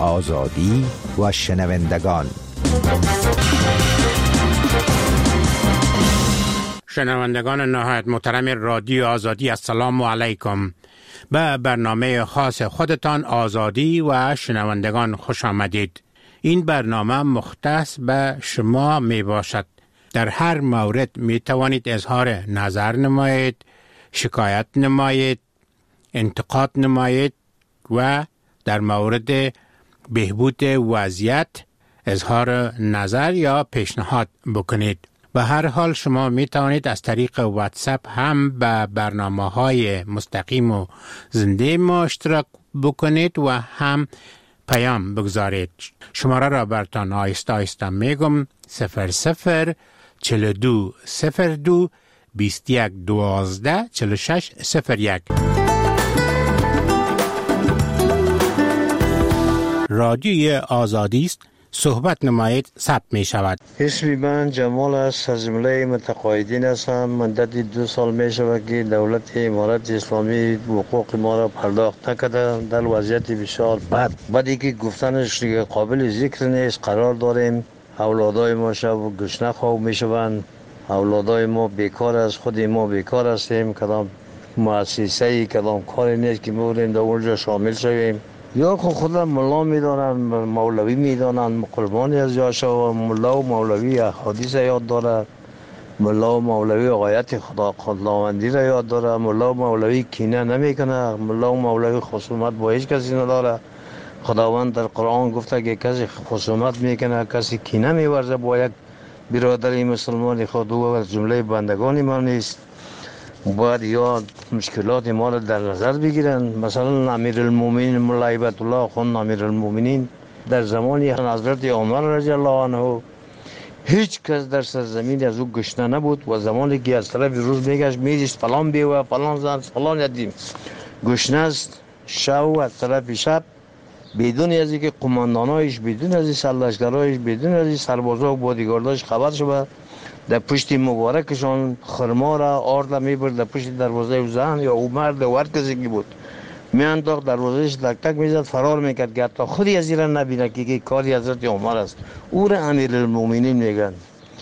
آزادی و شنوندگان. شنوندگان نهایت محترم رادیو آزادی، السلام علیکم. به برنامه خاص خودتان آزادی و شنوندگان خوش آمدید. این برنامه مختص به شما می باشد. در هر مورد می توانید اظهار نظر نمایید، شکایت نمایید، انتقاد نمایید و در مورد بهبود وضعیت اظهار نظر یا پیشنهاد بکنید. به هر حال شما می توانید از طریق واتساپ هم به برنامه‌های مستقیم و زنده ما اشتراک بکنید و هم پیام بگذارید. شماره را براتون آهسته آهسته میگم: 00 42 02 21 12 46 01. رادیوی آزادی است. صحبت نمایید، ثبت می شود. اسم من جمال است، از جمله متقاعدین هستم. مدتی 2 سال می شود که دولت امارت اسلامی حقوق ما را پرداخت نکرده. در وضعیت بسیار بدی که گفتنش قابل ذکر نیست قرار داریم. اولادای ما شب گشنه خواب می شوند. اولادای ما بیکار است، خود ما بیکار هستیم. کدام مؤسسه‌ای کدام کاری نیست که بوریم در اونجا شامل شویم. یا خودم ملا میدانن، مولوی میدانن، قربانی از یاشا. ملا و مولوی احادیث یاد داره، ملا و مولوی آیت خداوندی را یاد داره، ملا و مولوی کینه نمیکنه، ملا و مولوی خصومت با هیچ کسی نداره. خداوند در قرآن گفته که کسی خصومت میکنه، کسی کینه میورزه با یک برادری مسلمان خود، او از جمله بندگان ما نیست. باید یا مشکلات ما را در نظر بگیرن. مثلا امیرالمومنین مولا هیبت الله خان امیرالمومنین در زمان حضرت عمر رضی الله عنه هیچ کس در سرزمین از او گشنه نبود و زمانی که از طرف روز میگشت میدیست فلان بیوه فلان زن فلان یتیم گشنه است، شب از طرف شب بدون از اینکه قماندانایش، بدون از سرلشکرایش، بدون از سربازا و بادیگارداش خبر شود، در پشت مبارکشان خرما را آرد میبرد در پشت دروازه او زن یا او مرد و هر کسی که بود میانداخت دروازهش تک تک میزد، فرار میکرد که حتی خودی از این نبینه که کاری حضرت عمر است. او را امیرالمومنین میگن.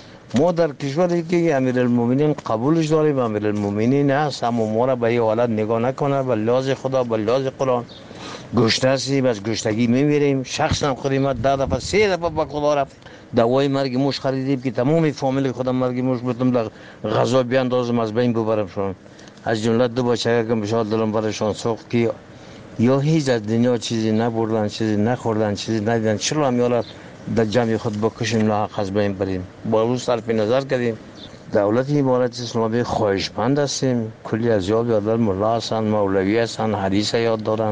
ما در کشوری که امیرالمومنین قبولش داریم، امیرالمومنین هست، اما ما را به این حالت نگاه نکنه. به لحاظ خدا، به لحاظ قرآن گشنه هستیم، از گشتگی میمیریم. شخصا خودم 10 دفعه 3 دفعه به خدا رفت دوای مرگ موش خریدیم که تمام فامیل خودم مرگ موش بودم در غذا بیاندازم از بین ببرمشون. از جمله 2 بچه که بشار دلم برشان سوخت که یا هیچ از دنیا چیزی نبردن، چیزی نخوردن، چیزی ندیدن، چرا هم یالا در جمع خود بکشیم لاحق از بین بریم. با روز صرف نظر کردیم. دولت امارت اسلامی خواهشمند هستیم. کلی از یاد یادر ملا هستن، مولوی هستن، حدیث یاد دارن،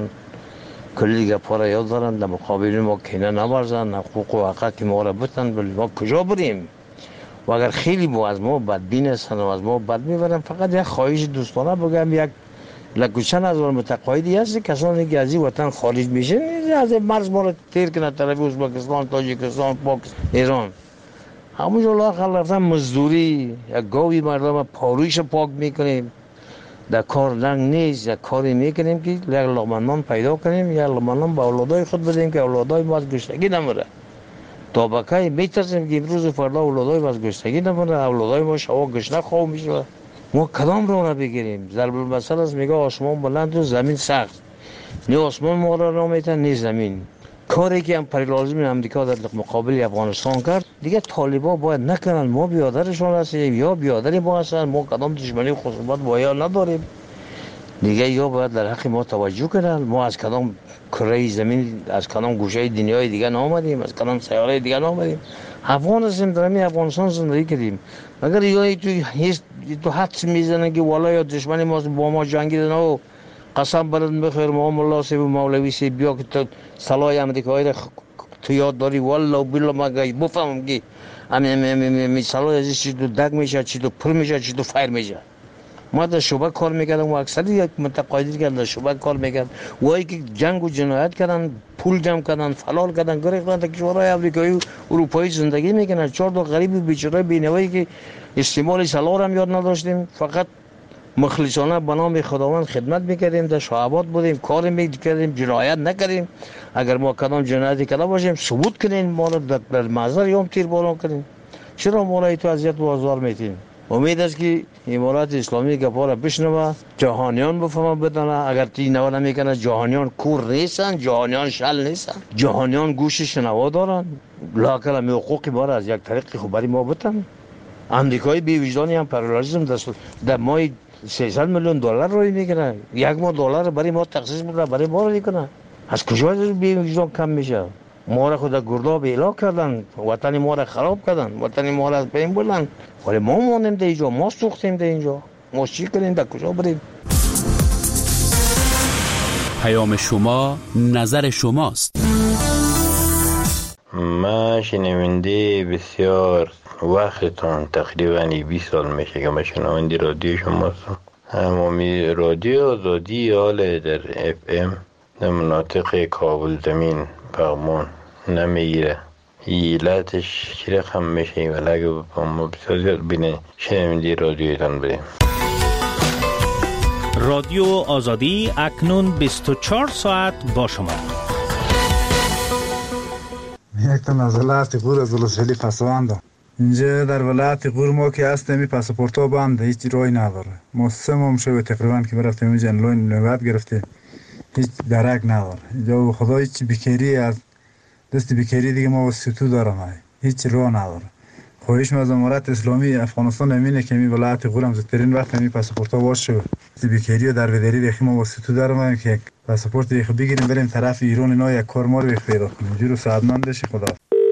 کلی دیگه پارا یاد دارن. در مقابل ما کینه نبرزن، حقوق و حقوق ما را بتن. ولی ما کجا بریم؟ و اگر خیلی ما از ما بدبین هستن و از ما بد میبرن، فقط یک خواهش دوستانه بگم، یک لکوچن از متقاعدی هست کسانی که از این وطن خارج میشه از مرز ما را تیر کنه طرف ازبکستان، تاجیکستان، پاکستان، ایران. همونجا لااقل رفتن مزدوری، یک گاوی مردم پارویش پاک میکنیم، در کار رنگ نیست، یک کاری میکنیم که یک لقمه نان پیدا کنیم، یک لقمه نان به اولادای خود بدیم که اولادای ما از گشتگی نمره. تا بکای میترسیم که امروز و فردا اولادای ما از گشتگی نمره، اولادای ما شبا گشنه خواب میشه. ما کدام رو بگیریم؟ ضرب المثل است، میگه آسمان بلند و زمین سخت. نه آسمان ما را میتن نه زمین. کاری که امپریالیسم امریکا در مقابل افغانستان کرد دیگه طالبا باید نکنن. ما بیادرشون هستیم یا بیادری ما هستن. ما کدام دشمنی خصومت با یا نداریم دیگه. یا باید در حق ما توجه کنن. ما از کدام کره زمین، از کدام گوشه دنیای دیگه نامدیم، از کدام سیاره دیگه نامدیم. افغان هستیم، در همین افغانستان زندگی کردیم. اگر یا تو حدس میزنن که والا یا دشمنی ما با ما جنگیدن و قسم برد بخیر ما ملا سی و مولوی سی بیا که تو سلاح امریکایی را تو یاد داری، والله بالله ما بفهمم که همین سلاح ازش چی تو دگ میشه، چی تو پر میشه، چی تو فایر میشه. ما در شعبه کار میکردم و اکثر یک متقاعدی که در شعبه کار میکرد وایی که جنگ و جنایت کردن، پول جمع کردن، فلال کردن، گریختن تا کشورهای امریکایی و اروپایی زندگی میکنن. 4 تا غریب بیچاره بینوایی که استعمال سلاح هم یاد نداشتیم، فقط مخلصانه به نام خداوند خدمت میکردیم، در شعبات بودیم، کار میکردیم، جنایت نکردیم. اگر ما کدام جنایتی کرده باشیم ثبوت کنین، ما رو در محضر یوم تیرباران کنین. چرا ما را تو اذیت و آزار میتین؟ امید است که امارات اسلامی گپا را بشنوه، جهانیان بفهمه بدانه. اگر تی نوا نمیکنه جهانیان کور نیستن، جهانیان شل نیستن، جهانیان گوش شنوا دارن. لااقل هم حقوق ما را از یک طریق خوب برای ما بتن. امریکای بی وجدانی هم پارالیزم در ماه 300 میلیون دلار روی میکنه، یک ماه دلار برای ما تخصیص میکنه، برای ما رو میکنه. از کجا بی وجدان کم میشه؟ ما را خود گرداب اعلا کردن، وطن ما را خراب کردن، وطن ما را از بین بردن. ولی ما مانیم در اینجا، ما سوختیم در اینجا. ما چی کنیم؟ در کجا بریم؟ پیام شما نظر شماست. ما شنونده بسیار وقتتان تقریبا 20 سال میشه که ما شنونده رادیو شماستم. همامی رادیو آزادی حال در اف ام در مناطق کابل زمین پغمان نمیگیره. ایلاتش چی رقم میشه؟ ولی اگه ما بسیار زیاد بینه شنونده رادیویتان بریم. رادیو آزادی اکنون 24 ساعت با شما. یک تا از ولایت غور از ولسوالی پسواندم. اینجا در ولایت غور ما که هستیم پاسپورت ها بنده، هیچ راهی نداره. ما 3 ماه شده تقریبا که برفتیم اینجا نوبت گرفته، هیچ درک نداره. اینجا خدا هیچ بیکاری از دست بیکاری دیگه ما واسطو دارم، هیچ راه نداره. خواهش از امارات اسلامی افغانستان امینه که می ولایت غور هم زودترین وقت می پاسپورت ها باشه. بیکاری و دربدری دیگه ما واسطو دارم که پاسپورت دیگه بگیریم بریم طرف ایران اینا یک کار ما رو پیدا کنیم. جورو سعادتمند بشی. خدا.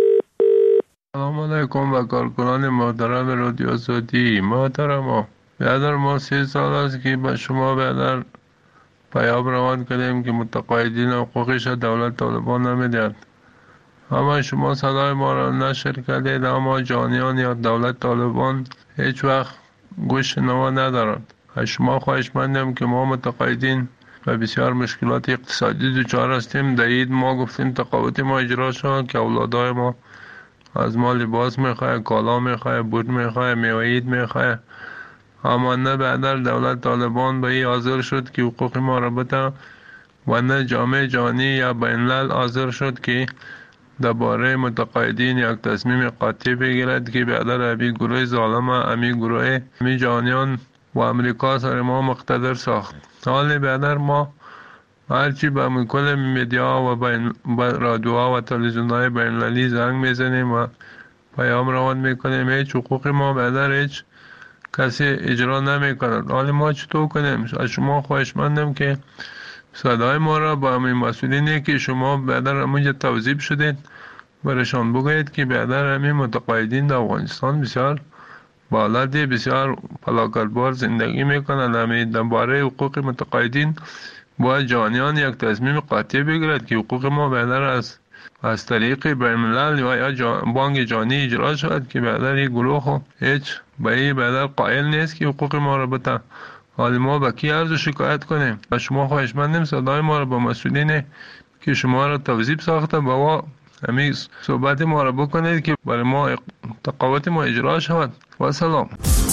سلام علیکم و کارکنان محترم رادیو آزادی. محترم برادر، ما 3 سال است که به شما برادر پیام روان کردیم که متقاعدین حقوقش دولت طالبان نمیدهد. اما شما صدای ما را نشر کردید، اما جانیان یا دولت طالبان هیچ وقت گوش شنوا ندارند. از شما خواهش مندم که ما متقاعدین و بسیار مشکلات اقتصادی دچار هستیم. در عید ما گفتیم تقاعد ما اجرا شد که اولادای ما از ما لباس میخواه، کالا میخواه، بود میخواه، میوه عید میخواه. اما نه بعد دولت طالبان به این حاضر شد که حقوق ما را بده و نه جامعه جهانی یا بین الملل حاضر شد که درباره متقاعدین یک تصمیم قاطع بگیرد که بعد ابی گروه ظالم امی گروه امی جهانیان و امریکا سر ما مقتدر ساخت. حال بعد ما هرچی به کل میدیا و رادیوها و تلویزیون‌های بین المللی زنگ میزنیم و پیام روان میکنیم، هیچ حقوق ما بعد هیچ کسی اجرا نمیکند. حال ما چطور کنیم؟ از شما خواهشمندم که صدای ما را با همین مسئولینی که شما بعد همونجا توضیح شدید برشان بگویید که بعد همین متقاعدین در افغانستان بسیار بالادی بسیار فلاکتبار زندگی میکنند. همین درباره حقوق متقاعدین باید جهانیان یک تصمیم قاطع بگیرد که حقوق ما بعد از طریق بین الملل و یا بانک جهانی اجرا شود که بعد این گروه هیچ به این بعد قائل نیست که حقوق ما را بده. حالی ما با کی عرض شکایت کنیم؟ و شما خواهشمندیم صدای ما را با مسئولین که شما را توظیف ساخته با همین صحبت ما را بکنید که برای ما تقاعد ما اجرا شود. و سلام.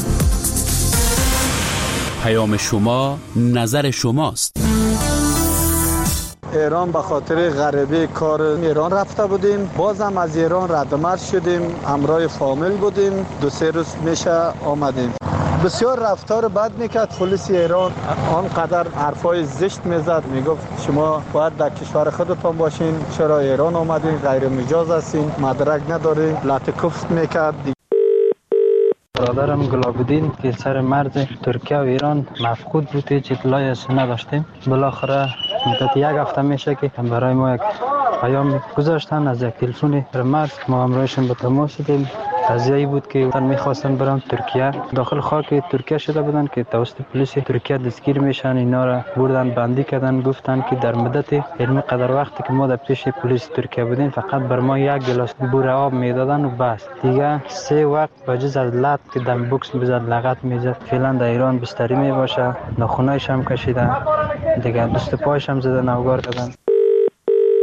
پیام شما نظر شماست. ایران به خاطر غریبه کار ایران رفته بودیم، بازم از ایران ردمرد شدیم، همراه فامیل بودیم، 2-3 روز میشه آمدیم. بسیار رفتار بد میکرد پلیس ایران، آنقدر حرفای زشت میزد، میگفت شما باید در کشور خودتان باشین، چرا ایران آمدین، غیر مجاز هستین، مدرک ندارین، لطکفت میکرد. برادرم گلابودین که سر مرز ترکیه و ایران مفقود بود، هیچ اطلاعی از نداشتیم. بالاخره مدت 1 هفته میشه که برای ما یک پیام گذاشتن از یک تلفن مرز، ما همراهشون به تماس شدیم. قضیه بود که میخواستن برن ترکیه، داخل خاک ترکیه شده بودن که توسط پلیس ترکیه دستگیر میشن. اینا را بردن بندی کردن، گفتن که در مدت علمی قدر وقتی که ما در پیش پلیس ترکیه بودیم فقط بر ما 1 گلاس بوره آب میدادن و بس دیگه. 3 وقت بجز از لط که دم بوکس میزد، لغت میزد. فعلا در ایران بستری میباشه، ناخونایش هم کشیدن دیگه، دست پایش هم زدن، اوگار کردن.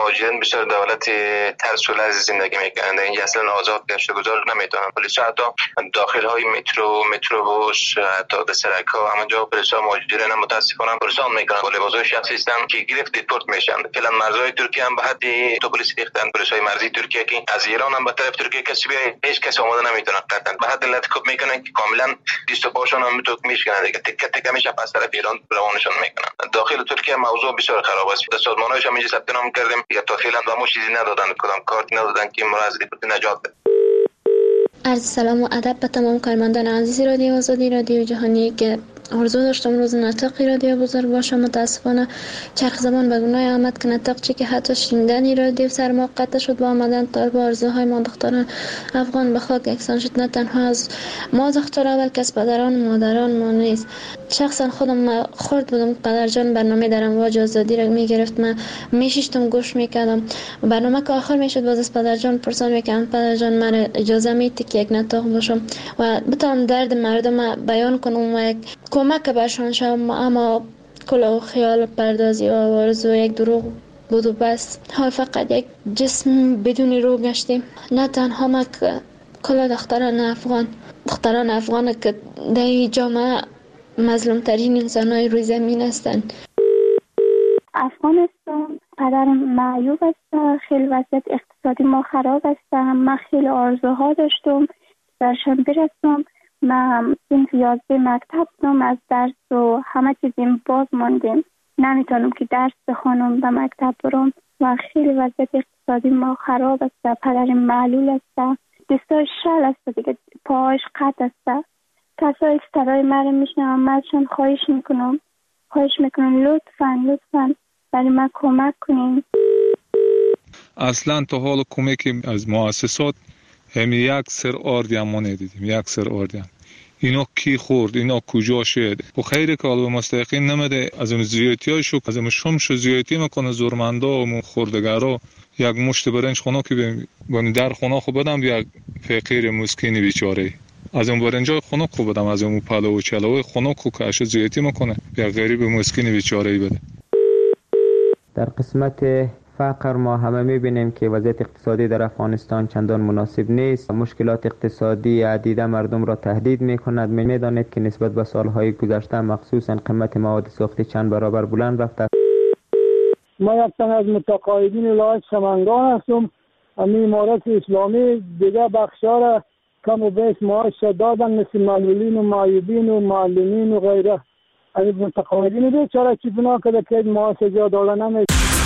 مهاجرین بسیار دولت ترس و لرز زندگی میکنند. اینجا اصلا آزاد گشت و گذار نمیتونن. پلیس حتی داخل های متروبوس حتی دسرک ها همونجا پلیس ها مهاجرین متاسفانه پرسان میکنن. با لباسای شخصی هستند که گرفت دیپورت میشن. فعلا مرزهای ترکیه هم به حد تو پلیس ریختن. پلیس های مرزی ترکیه که از ایران هم به طرف ترکیه کسی بیای هیچ کس آماده نمیتونه. قطعا به حد لطکوب میکنن که کاملا دست و پاشون هم تو میشکنن دیگه. تکه تکه میشه پس طرف ایران روانشون میکنن. داخل ترکیه موضوع بسیار خراب است. سازمان‌هاش هم اینجا ثبت نام کردیم یا تا فعلا و چیزی ندادن، کدام کارتی ندادن که ما از دیپورت نجات بده. عرض سلام و ادب به تمام کارمندان عزیز رادیو آزادی رادیو جهانی که آرزو داشتم روز نطقی رادیو بزرگ باشه. متاسفانه چرخ زمان به گناه آمد که نطق چی که حتی شنیدن رادیو سر ما قطع شد و آمدن تا با آرزوهای ما دختران افغان به خاک یکسان شد. نه تنها از ما دختران بلکه از پدران و مادران ما نیست. شخصا خودم خورد بودم پدر جان برنامه در امواج آزادی را میگرفت. من میشیشتم گوش میکردم و برنامه که آخر میشد باز از پدر جان پرسان میکردم پدر جان من اجازه میدی که یک نطق باشم و بتونم درد مردم بیان کنم و یک کمک برشان شدم. اما کل خیال پردازی و آرزو یک دروغ بود و بس. حال فقط یک جسم بدون روح گشتیم. نه تنها ما که کل دختران افغان که در این جامعه مظلوم ترین انسان های روی زمین هستند. افغانستان قدر معیوب است. خیلی وضعیت اقتصادی ما خراب است. من خیلی آرزوها داشتم درشان برسم. من امتیاز مکتب دارم. از درس و همه چیزیم باز ماندیم. نمیتونم که درس بخونم به مکتب برم و خیلی وضعیت اقتصادی ما خراب است. پدر معلول است. دستای شل است دیگه. پاهاش قطع است. کسایی که صدای مرا میشنوم ازشان خواهش میکنم لطفاً برای من کمک کنین. اصلا تا حال کمکی از مؤسسات هم یک سر آردی هم ما ندیدیم. یک سر آردی هم. اینا کی خورد؟ اینا کجا شد؟ و خیلی که حالا مستحقین نمیده از اون زیادتی هایشو از اون شمشو زیادتی میکنه زورمندا و خوردگارا. یک مشت برنج خونه که بانی در خونه خو بدم یک فقیر مسکین بیچاره از اون برنجای خونه خو بدم از اون پلو و چلو خونه خو که اش زیادتی میکنه یک غریب مسکین بیچاره بده. در قسمت فقر ما همه میبینیم که وضعیت اقتصادی در افغانستان چندان مناسب نیست. مشکلات اقتصادی عدیده مردم را تهدید میکند. میدانید که نسبت به سالهای گذشته مخصوصا قیمت مواد ساختی چند برابر بلند رفته. ما یک تن از متقاعدین ولایت سمنگان هستم. امارت اسلامی دیگه بخشا را کم و بیش معاش دادن مثل معلولین و معیوبین و معلمین و غیره. از متقاعدین بیچاره چی بنا کرده که معاش جا دادن نمیشه.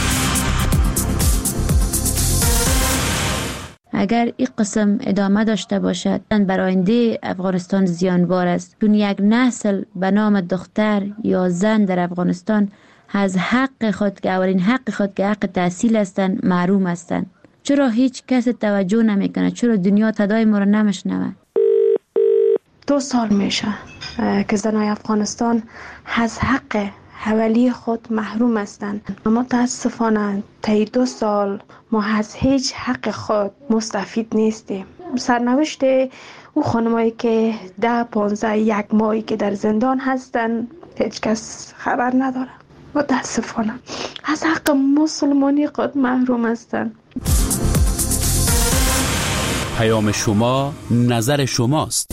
اگر این قسم ادامه داشته باشد بر آینده افغانستان زیانبار است، چون یک نسل به نام دختر یا زن در افغانستان از حق خود که اولین حق خود که حق تحصیل هستند محروم هستند. چرا هیچ کس توجه نمیکنه؟ چرا دنیا صدای ما را نمیشنوه؟ 2 سال میشه که زنای افغانستان از حق حوالی خود محروم هستند. متاسفانه طی 2 سال ما از هیچ حق خود مستفید نیستیم. سرنوشت او خانمایی که 10-15 یک ماهی که در زندان هستند هیچ کس خبر نداره. متاسفانه از حق مسلمانی خود محروم هستند. پیام شما نظر شماست.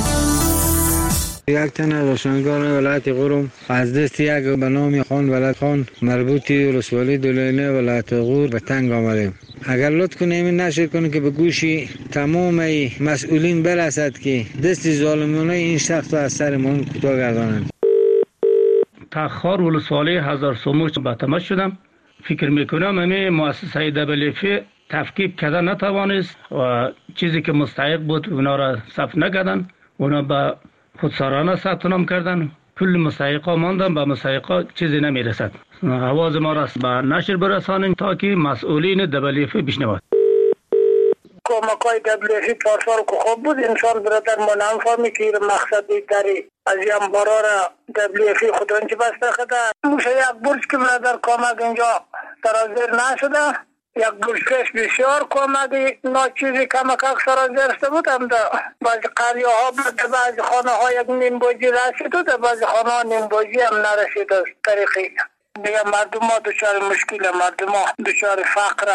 یک تن از روشنگان ولایت غور از دست یک به نام خان ولایت خان مربوطی ولسوالی دولینه ولایت غور به تنگ آمدیم. اگر لطف کنیم این نشر کنیم که به گوشی تمام مسئولین برسد که دست ظالمانه این شخص از سر ما کوتاه گردانند. تخار ولسوالی هزار سوموش به تماس شدم. فکر میکنم همه مؤسسه WFP تفکیک کرده نتوانست و چیزی که مستحق بود اونا را ثبت نکردن. اونا به خودسرانه ثبت نام کردن. کل مستحقا ماندن، به مستحقا چیزی نمیرسد. آواز ما را به نشر برسانیم تا که مسئولین WFP بشنوند. کمکای WFP پارسال که خوب بود. انسان برادر ما نمیفهمی که مقصدی داری از این بارا را WFP خودانچه بسته خدا. موشه یک برج که برادر کمک اینجا سرازیر نشده. یک برشکش بسیار کمکی ناچیزی کمک اکثر از درسته بود. هم در بعضی قریه ها بود، بعضی خانه ها یک نیم بوجی رسید و در بعضی خانه ها نیم بوجی هم نرسید از طریقی دیگه مردم ما دچار مشکل، مردم ما دچار فقر.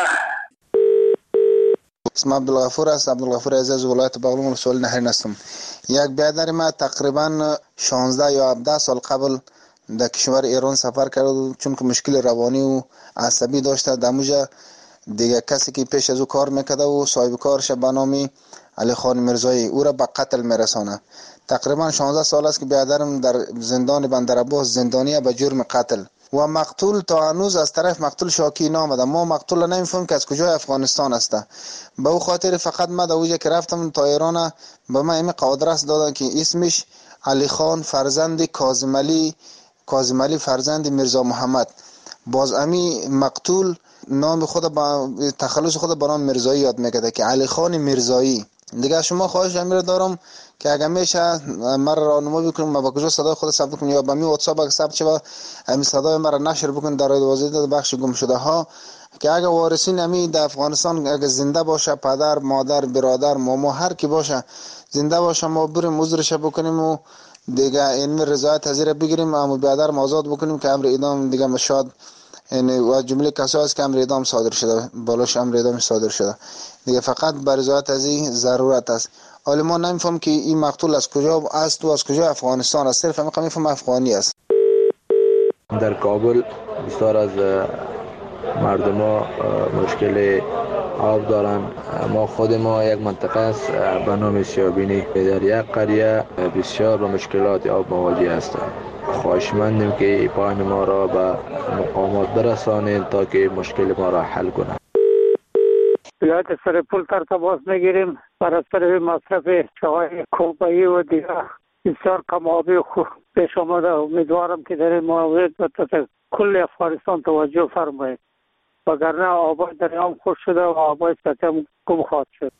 اسم عبدالغفور است. عبدالغفور عزیز، ولایت بغلان، ولسوالی نهرین هستم. یک برادر ما تقریبا 16 یا 17 سال قبل در کشور ایران سفر کرد، چون که مشکل روانی و عصبی داشته. دموجه دیگه کسی که پیش از او کار میکرده و صاحب کارش به نام علی خان میرزایی او را به قتل میرسانه. تقریبا 16 سال است که برادرم در زندان بندرعباس زندانی به جرم قتل و مقتول تا هنوز از طرف مقتول شاکی نامده. ما مقتول نمیفهمیم که از کجای افغانستان است. به او خاطر فقط ما در اوجه که رفتم تا ایران به ما این قادرست دادن که اسمش علی خان فرزند کاظم علی فرزند میرزا محمد. باز امی مقتول نام خود با تخلص خود به نام میرزایی یاد میکرده که علی خان میرزایی. دیگه شما خواهش امیر دارم که اگه میشه مرا راهنمایی بکنید ما با کجا صدای خود ثبت کنیم یا با می واتساپ ثبت شه همین صدای مرا نشر بکنید در وزارت بخش گم شده ها، که اگه وارثین امی در افغانستان اگه زنده باشه، پدر مادر برادر ماما هر کی باشه زنده باشه، ما بریم عذرش بکنیم و دیگه این رضایت حاضر بگیریم، اما برادر آزاد بکنیم که امر اعدام دیگه مشاد یعنی و جمله کسایی است که امر اعدام صادر شده، بالاش امر اعدام صادر شده دیگه، فقط بر رضایت از این ضرورت است. حالا ما نمیفهم که این مقتول از کجا است و از کجا افغانستان است، صرف میفهم افغانی است. در کابل بسیار از مردم ها مشکل آب دارن. ما خود ما یک منطقه است به نام سیابینی، در یک قریه بسیار با مشکلات آب مواجه هستند. خواهشمندیم که پایین ما را به مقامات برسانید تا که مشکل ما را حل کنند. ولایت سرپل تماس میگیریم بر اثر مصرف چای کوپایی و دیگر بسیار کم آبی خوب پیش آمده. امیدوارم که در این مورد کل افغانستان توجه فرمایید، وگرنه آبای دریام خوش شده و آبای سطح هم گم خواهد شد.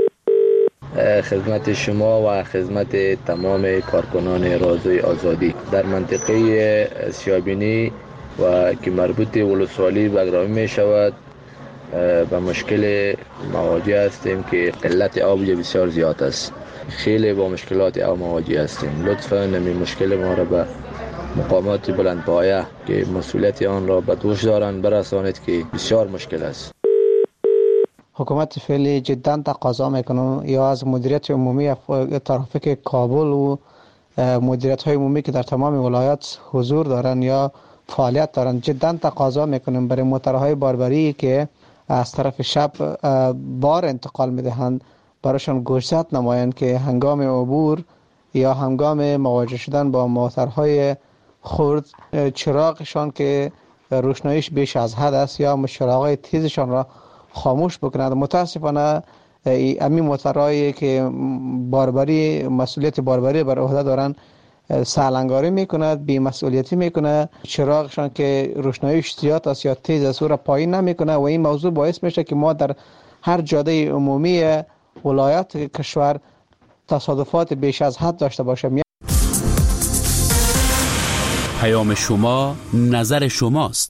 خدمت شما و خدمت تمام کارکنان رادیوی آزادی در منطقه سیابینی و که مربوط ولسوالی بگرامی می شود به مشکل مواجه هستیم که قلت آب بسیار زیاد است. خیلی با مشکلات آب مواجه هستیم. لطفاً این مشکل ما را به مقامات بلندپایه که مسئولیت آن را به دوش دارند برسانید که بسیار مشکل است. حکومت فعلی جدا تقاضا میکنه یا از مدیریت عمومی ترافیک کابل و مدیریت های عمومی که در تمام ولایات حضور دارن یا فعالیت دارن، جدا تقاضا میکنیم برای موترهای باربری که از طرف شب بار انتقال میدهند برایشان گوشزد نمایند که هنگام عبور یا هنگام مواجه شدن با موترهای خرد چراغشان که روشناییش بیش از حد است یا چراغهای تیزشان را خاموش بکنند. متاسفانه امی موترهایی که باربری مسئولیت باربری بر عهده دارند سالنگاری میکند، بی مسئولیتی میکنه، چراغشان که روشناییش زیاد است یا تیز است او را پایین نمیکنه و این موضوع باعث میشه که ما در هر جاده عمومی ولایات کشور تصادفات بیش از حد داشته باشیم. پیام شما نظر شماست.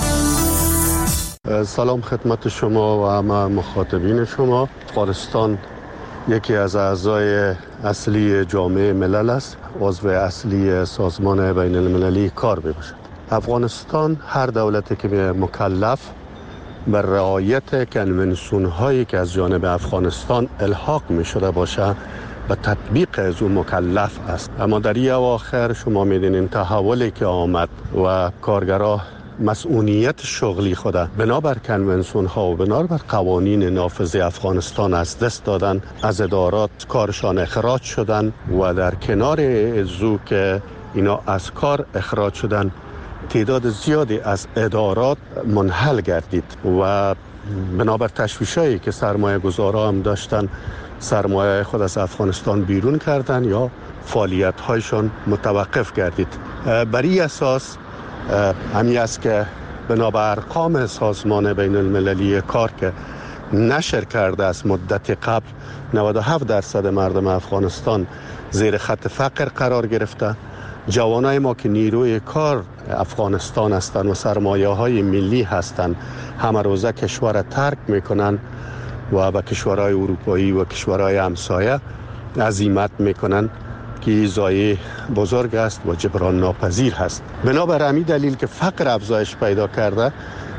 سلام خدمت شما و همه مخاطبین شما. افغانستان یکی از اعضای اصلی جامعه ملل است، عضو اصلی سازمان بین المللی کار میباشد. افغانستان هر دولتی که مکلف بر رعایت کنونسیون هایی که از جانب افغانستان الحاق می شده باشه به تطبیق از اون مکلف است. اما در این اواخر شما میدونین تحولی که آمد و کارگرها مسئولیت شغلی خود بنابر کنونسیون ها و بنابر قوانین نافذ افغانستان از دست دادن، از ادارات کارشان اخراج شدن و در کنار ازو که اینا از کار اخراج شدن تعداد زیادی از ادارات منحل گردید و بنابر تشویشایی که سرمایه گذارا هم داشتن سرمایه خود از افغانستان بیرون کردن یا فعالیت هایشان متوقف گردید. بر این اساس همی است که بنابر ارقام سازمان بین المللی کار که نشر کرده است مدت قبل 97% مردم افغانستان زیر خط فقر قرار گرفته. جوانای ما که نیروی کار افغانستان هستند و سرمایه های ملی هستند همه روزه کشور ترک میکنن و به کشورهای اروپایی و کشورهای همسایه عزیمت میکنن که که ضایع بزرگ است و جبران ناپذیر هست. بنابر همین دلیل که فقر افزایش پیدا کرده،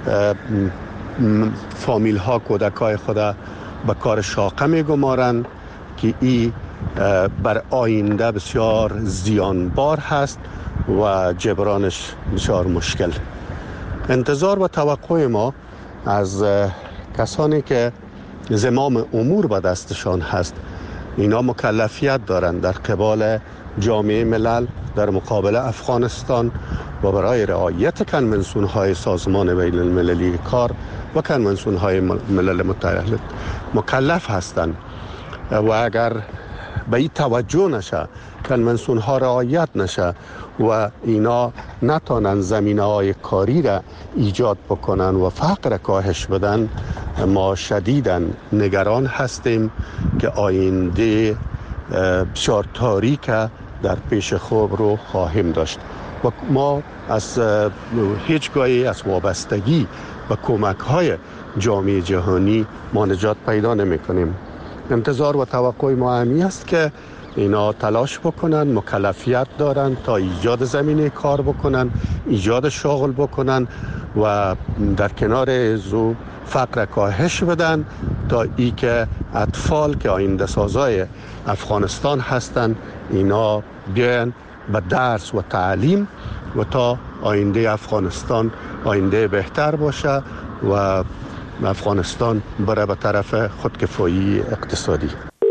فامیل ها کودکای خود به کار شاقه میگمارند که این بر آینده بسیار زیانبار هست و جبرانش بسیار مشکل. انتظار و توقع ما از کسانی که زمام امور به دستشان هست، اینا مکلفیت دارند در قبال جامعه ملل در مقابل افغانستان و برای رعایت کنونسیون های سازمان بین المللی کار و کنونسیون های ملل متحد مکلف هستند و اگر به این توجه نشه، کنونسیون ها رعایت نشه و اینا نتونن زمینه های کاری را ایجاد بکنن و فقر کاهش بدن، ما شدیداً نگران هستیم که آینده بسیار تاریک در پیش خوب رو خواهیم داشت و ما از هیچگاهی از وابستگی و کمک های جامعه جهانی ما نجات پیدا نمی کنیم. انتظار و توقع ما همی است که اینا تلاش بکنن، مکلفیت دارن تا ایجاد زمینه کار بکنن، ایجاد شغل بکنن و در کنار زو فقر کاهش بدن تا ای که اطفال که آینده سازای افغانستان هستن اینا بیان به درس و تعلیم و تا آینده افغانستان آینده بهتر باشه و افغانستان بره به طرف خودکفایی اقتصادی.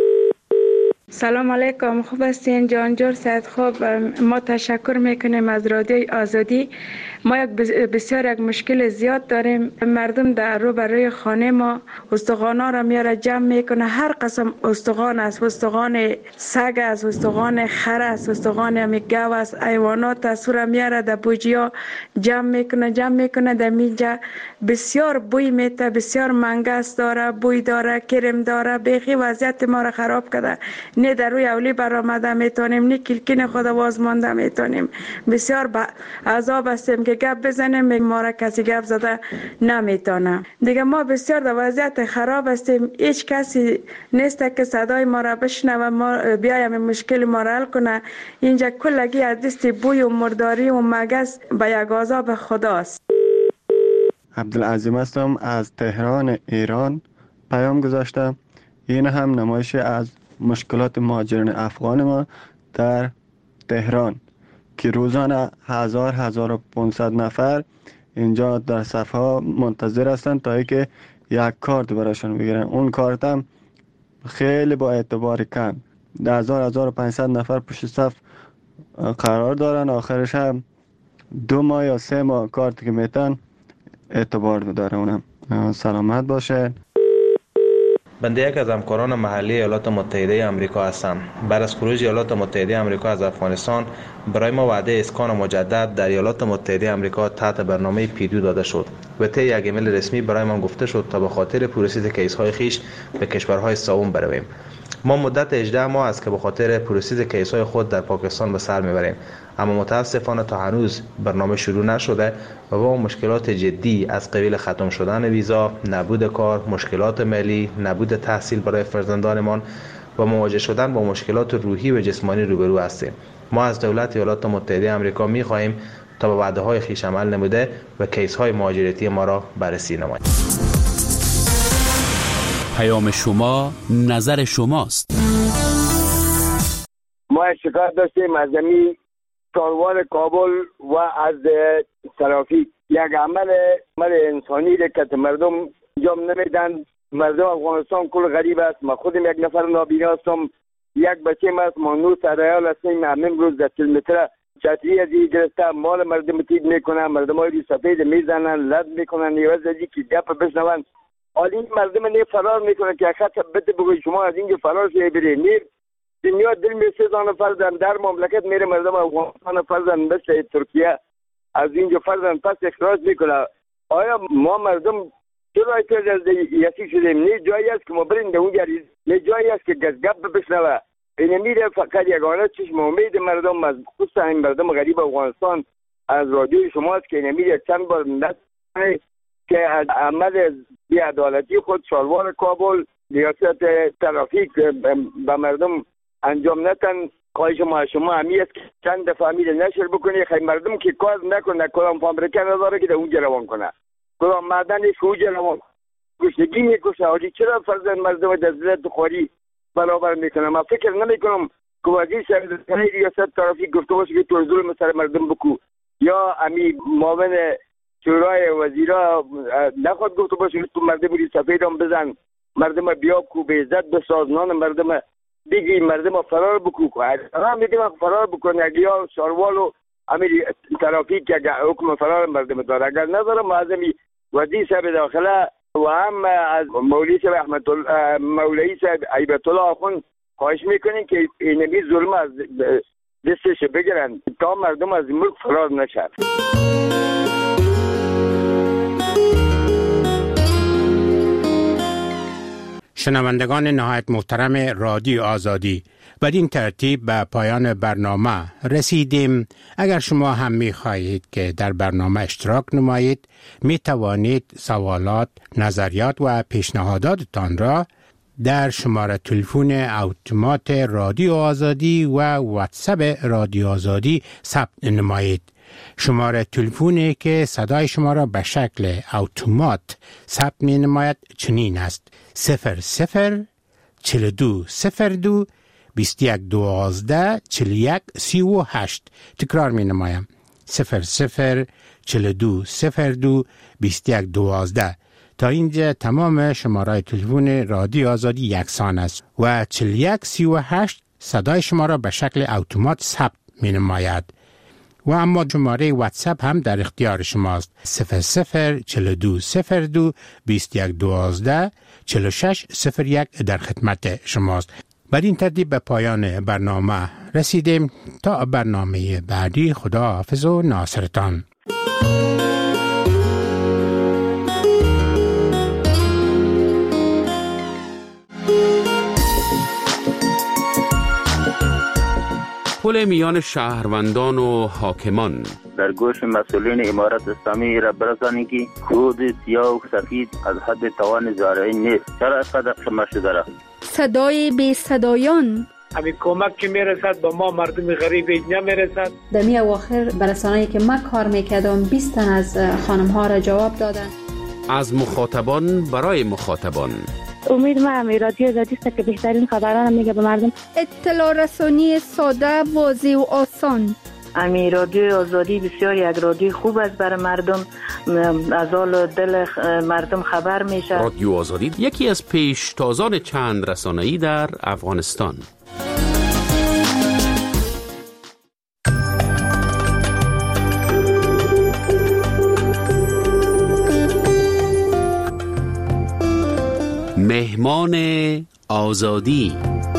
سلام علیکم، خوب هستین جانجور سید؟ خوب، ما تشکر میکنیم از رادیوی آزادی. ما بسیار یک مشکل زیاد داریم. مردم در رو برای خانه ما استخوانا را میاره جمع میکنه، هر قسم استخوان است، استخوان سگ است، استخوان خر است، استخوان گاو است، حیوانات است، را میاره در بوجیا جمع میکنه در اینجا. بسیار بوی میته، بسیار منگس داره، بوی داره، کرم داره، بیخی وضعیت ما را خراب کرده. نه در روی اولی برآمده میتونیم، نه کلکین خود واز مانده میتونیم. بسیار عذاب هستیم که گپ بزنیم، ما را کسی گپ زده نمیتونه. دیگه ما بسیار در وضعیت خراب هستیم، هیچ کسی نیست که صدای ما را بشنوه، ما بیایم مشکل ما را حل کنه. اینجا کلگی از دست بوی و مرداری و مگس به یک عذاب خداست. عبدالعظیم هستم از تهران ایران. پیام گذاشتم. این هم نمایش از مشکلات مهاجران افغان ما در تهران که روزانه 1500 نفر اینجا در صفها منتظر هستند تا اینکه یک کارت براشون بگیرن. اون کارت هم خیلی با اعتبار کم، 1500 نفر پشت صف قرار دارن، آخرش هم 2 ماه یا 3 ماه کارت که میتن اعتبار داره. اونم سلامت باشه. بنده یک از همکاران محلی ایالات متحده آمریکا هستم. بعد از خروج ایالات متحده آمریکا از افغانستان برای ما وعده اسکان مجدد در ایالات متحده آمریکا تحت برنامه پیدو داده شد و طی یک ایمیل رسمی برای ما گفته شد تا به خاطر پروسس کیس‌های خیش به کشورهای سوم برویم. ما مدت 18 ماه است که به خاطر پروسس کیس‌های خود در پاکستان به سر میبریم، اما متاسفانه تا هنوز برنامه شروع نشده و با مشکلات جدی از قبیل ختم شدن ویزا، نبود کار، مشکلات مالی، نبود تحصیل برای فرزندانمان و مواجه شدن با مشکلات روحی و جسمانی روبرو هستیم. ما از دولت ایالات متحده آمریکا می‌خواهیم تا به وعده‌های خویش عمل نموده و کیس‌های مهاجرتی ما را بررسی نماید. پیام شما نظر شماست. ما شکایت داشتیم از زمین کاروان کابل و از ترافیک. یک عمل انسانی که مردم انجام نمیدن. مردم افغانستان کل غریب است. ما خودم یک نفر نابینا هستم، یک بچه است، ما 9 ساله‌ای هستیم. امروز در کیلومتر چتری از این گرفته مال مردم تید میکنن، مردم های سفید میزنن، لد میکنن، نیاز از که گپ بشنون. حالی مردم نه فرار میکنن که خط بده بگوی شما از اینجا فرار شده برید. نیر دنیا دل می سوزانه فرزن در مملکت میره، مردم افغانستان فرزن مثل ترکیه از اینجا فرزن پس اخراج میکنه. آیا ما مردم چرا از یسی شدیم؟ نه جایی است که ما بریم در اونجا، نه جایی است که گپ بشنوه. این میره فقط یگانه چشم امید مردم از خصوصا این مردم غریب افغانستان از رادیوی شماست که این میره چند بار نتونه که از عمل بی‌عدالتی خود شالوار کابل ریاست ترافیک به مردم انجام نتن. خواهش ما شما همی است که چند دفعه همی نشر بکنی، خیلی مردم که کار نکنه، کدام فابریکه نداره که در اونجا روان کنه، کدام معدنی که اونجا روان گشنگی میکشه. حالی چرا فرزند مردم در زلت خواری برابر میکنه؟ من فکر نمیکنم که وزیر صاحب ریاست ترافیک گفته باشه که تو ظلم سر مردم بکو، یا امی معاون شورای وزیرا نخواد گفته باشه تو مردم ری سفیدم بزن، مردم بیا کو به عزت بساز، نان مردم دیگه مردم فرار بکو. هم میگه فرار بکنه، اگه یا شاروال و امیر ترافیک اگه حکم فرار مردم داره، اگر نداره معظمی وزیر صاحب داخله و هم از مولوی صاحب مولوی صاحب ایبت الله آخوند خواهش میکنین که اینمی ظلم از دستش بگیرن تا مردم از ملک فرار نشد. شنوندگان نهایت محترم رادیو آزادی، بدین ترتیب به پایان برنامه رسیدیم. اگر شما هم می خواهید که در برنامه اشتراک نمایید، می توانید سوالات، نظریات و پیشنهاداتتان را در شماره تلفن اتومات رادیو آزادی و واتساپ رادیو آزادی ثبت نمایید. شماره تلفنی که صدای شما را به شکل اتومات ثبت می نماید چنین است: 00 42 02 21 12 41 38. تکرار می نمایم: 00 42 02 21 12. تا اینجا تمام شماره تلفن رادیو آزادی یکسان است و 41 38 صدای شما را به شکل اتومات ثبت می نماید. و اما شماره واتساپ هم در اختیار شماست: 00 42 02 21 12 46 01 در خدمت شماست. بر این ترتیب به پایان برنامه رسیدیم. تا برنامه بعدی، خدا حافظ و ناصرتان. پل میان شهروندان و حاکمان. در گوش مسئولین امارت اسلامی را برسانی که کود سیاه و سفید از حد توان زارعی نیست. چرا اینقدر خمه شده را؟ صدای بی صدایان. همین کمک که میرسد به ما مردم غریب نمیرسد. در می اواخر برسانه‌ای که من کار میکردم 20 تن از خانم ها را جواب دادن. از مخاطبان برای مخاطبان. امید ما هم رادیو آزادی است که بهترین خبران میگه به مردم. اطلاع رسانی ساده، واضح و آسان. امی رادیو آزادی بسیار یک رادیو خوب است برای مردم، از حال دل مردم خبر میشه. رادیو آزادی یکی از پیشتازان چند رسانه‌ای در افغانستان. مهمان آزادی.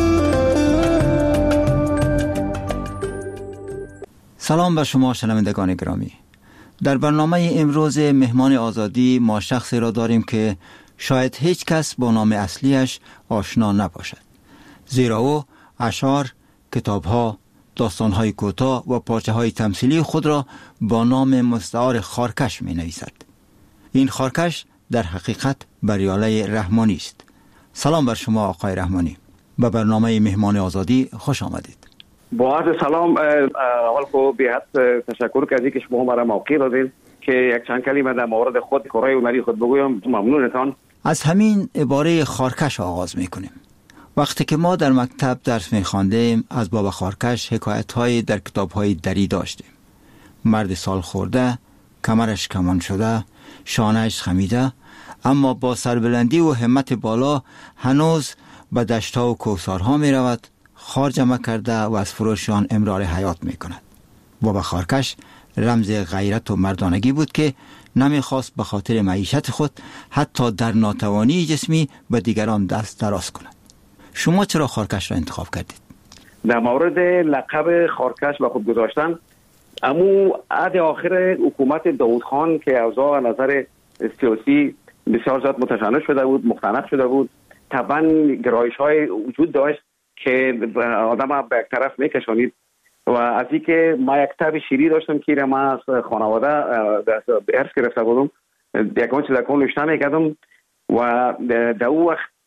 سلام بر شما شنوندگان گرامی. در برنامه امروز مهمان آزادی ما شخصی را داریم که شاید هیچ کس با نام اصلیش آشنا نباشد، زیرا او اشعار، کتاب‌ها، داستان‌های کوتاه و پارچه‌های تمثیلی خود را با نام مستعار خارکش می‌نویسد. این خارکش در حقیقت بریاله رحمانی است. سلام بر شما آقای رحمانی. به برنامه مهمان آزادی خوش آمدید. با عرض سلام، اول خو بی‌حد تشکر کردید که شما مرا موقع دادید که یک چند کلمه در مورد خود کارهای هنری خود بگویم. ممنونتان. از همین عباره خارکش آغاز میکنیم. وقتی که ما در مکتب درس میخواندیم از بابا خارکش حکایت‌های در کتاب‌های دری داشتیم. مرد سال خورده، کمرش کمان شده، شانه‌اش خمیده، اما با سربلندی و همت بالا هنوز به دشت‌ها و کوهسارها می‌رود، خار جمع کرده و از فروشان امرار حیات می‌کند. بابا خارکش رمز غیرت و مردانگی بود که نمی‌خواست به خاطر معیشت خود حتی در ناتوانی جسمی به دیگران دست دراز کند. شما چرا خارکش را انتخاب کردید؟ در مورد لقب خارکش به خود گذاشتن، امو عهد آخر حکومت داود خان که اوضاع از نظر سیاسی بسیار زیاد متشنج شده بود، مختنق شده بود، طبعا گرایش‌های وجود داشت که آدم به یک طرف میکشانید و از این که ما یک کتاب شیری داشتم که ما از خانواده ارث گرفته بودم، یک آنچه در کن نوشته میکردم و در اون وقت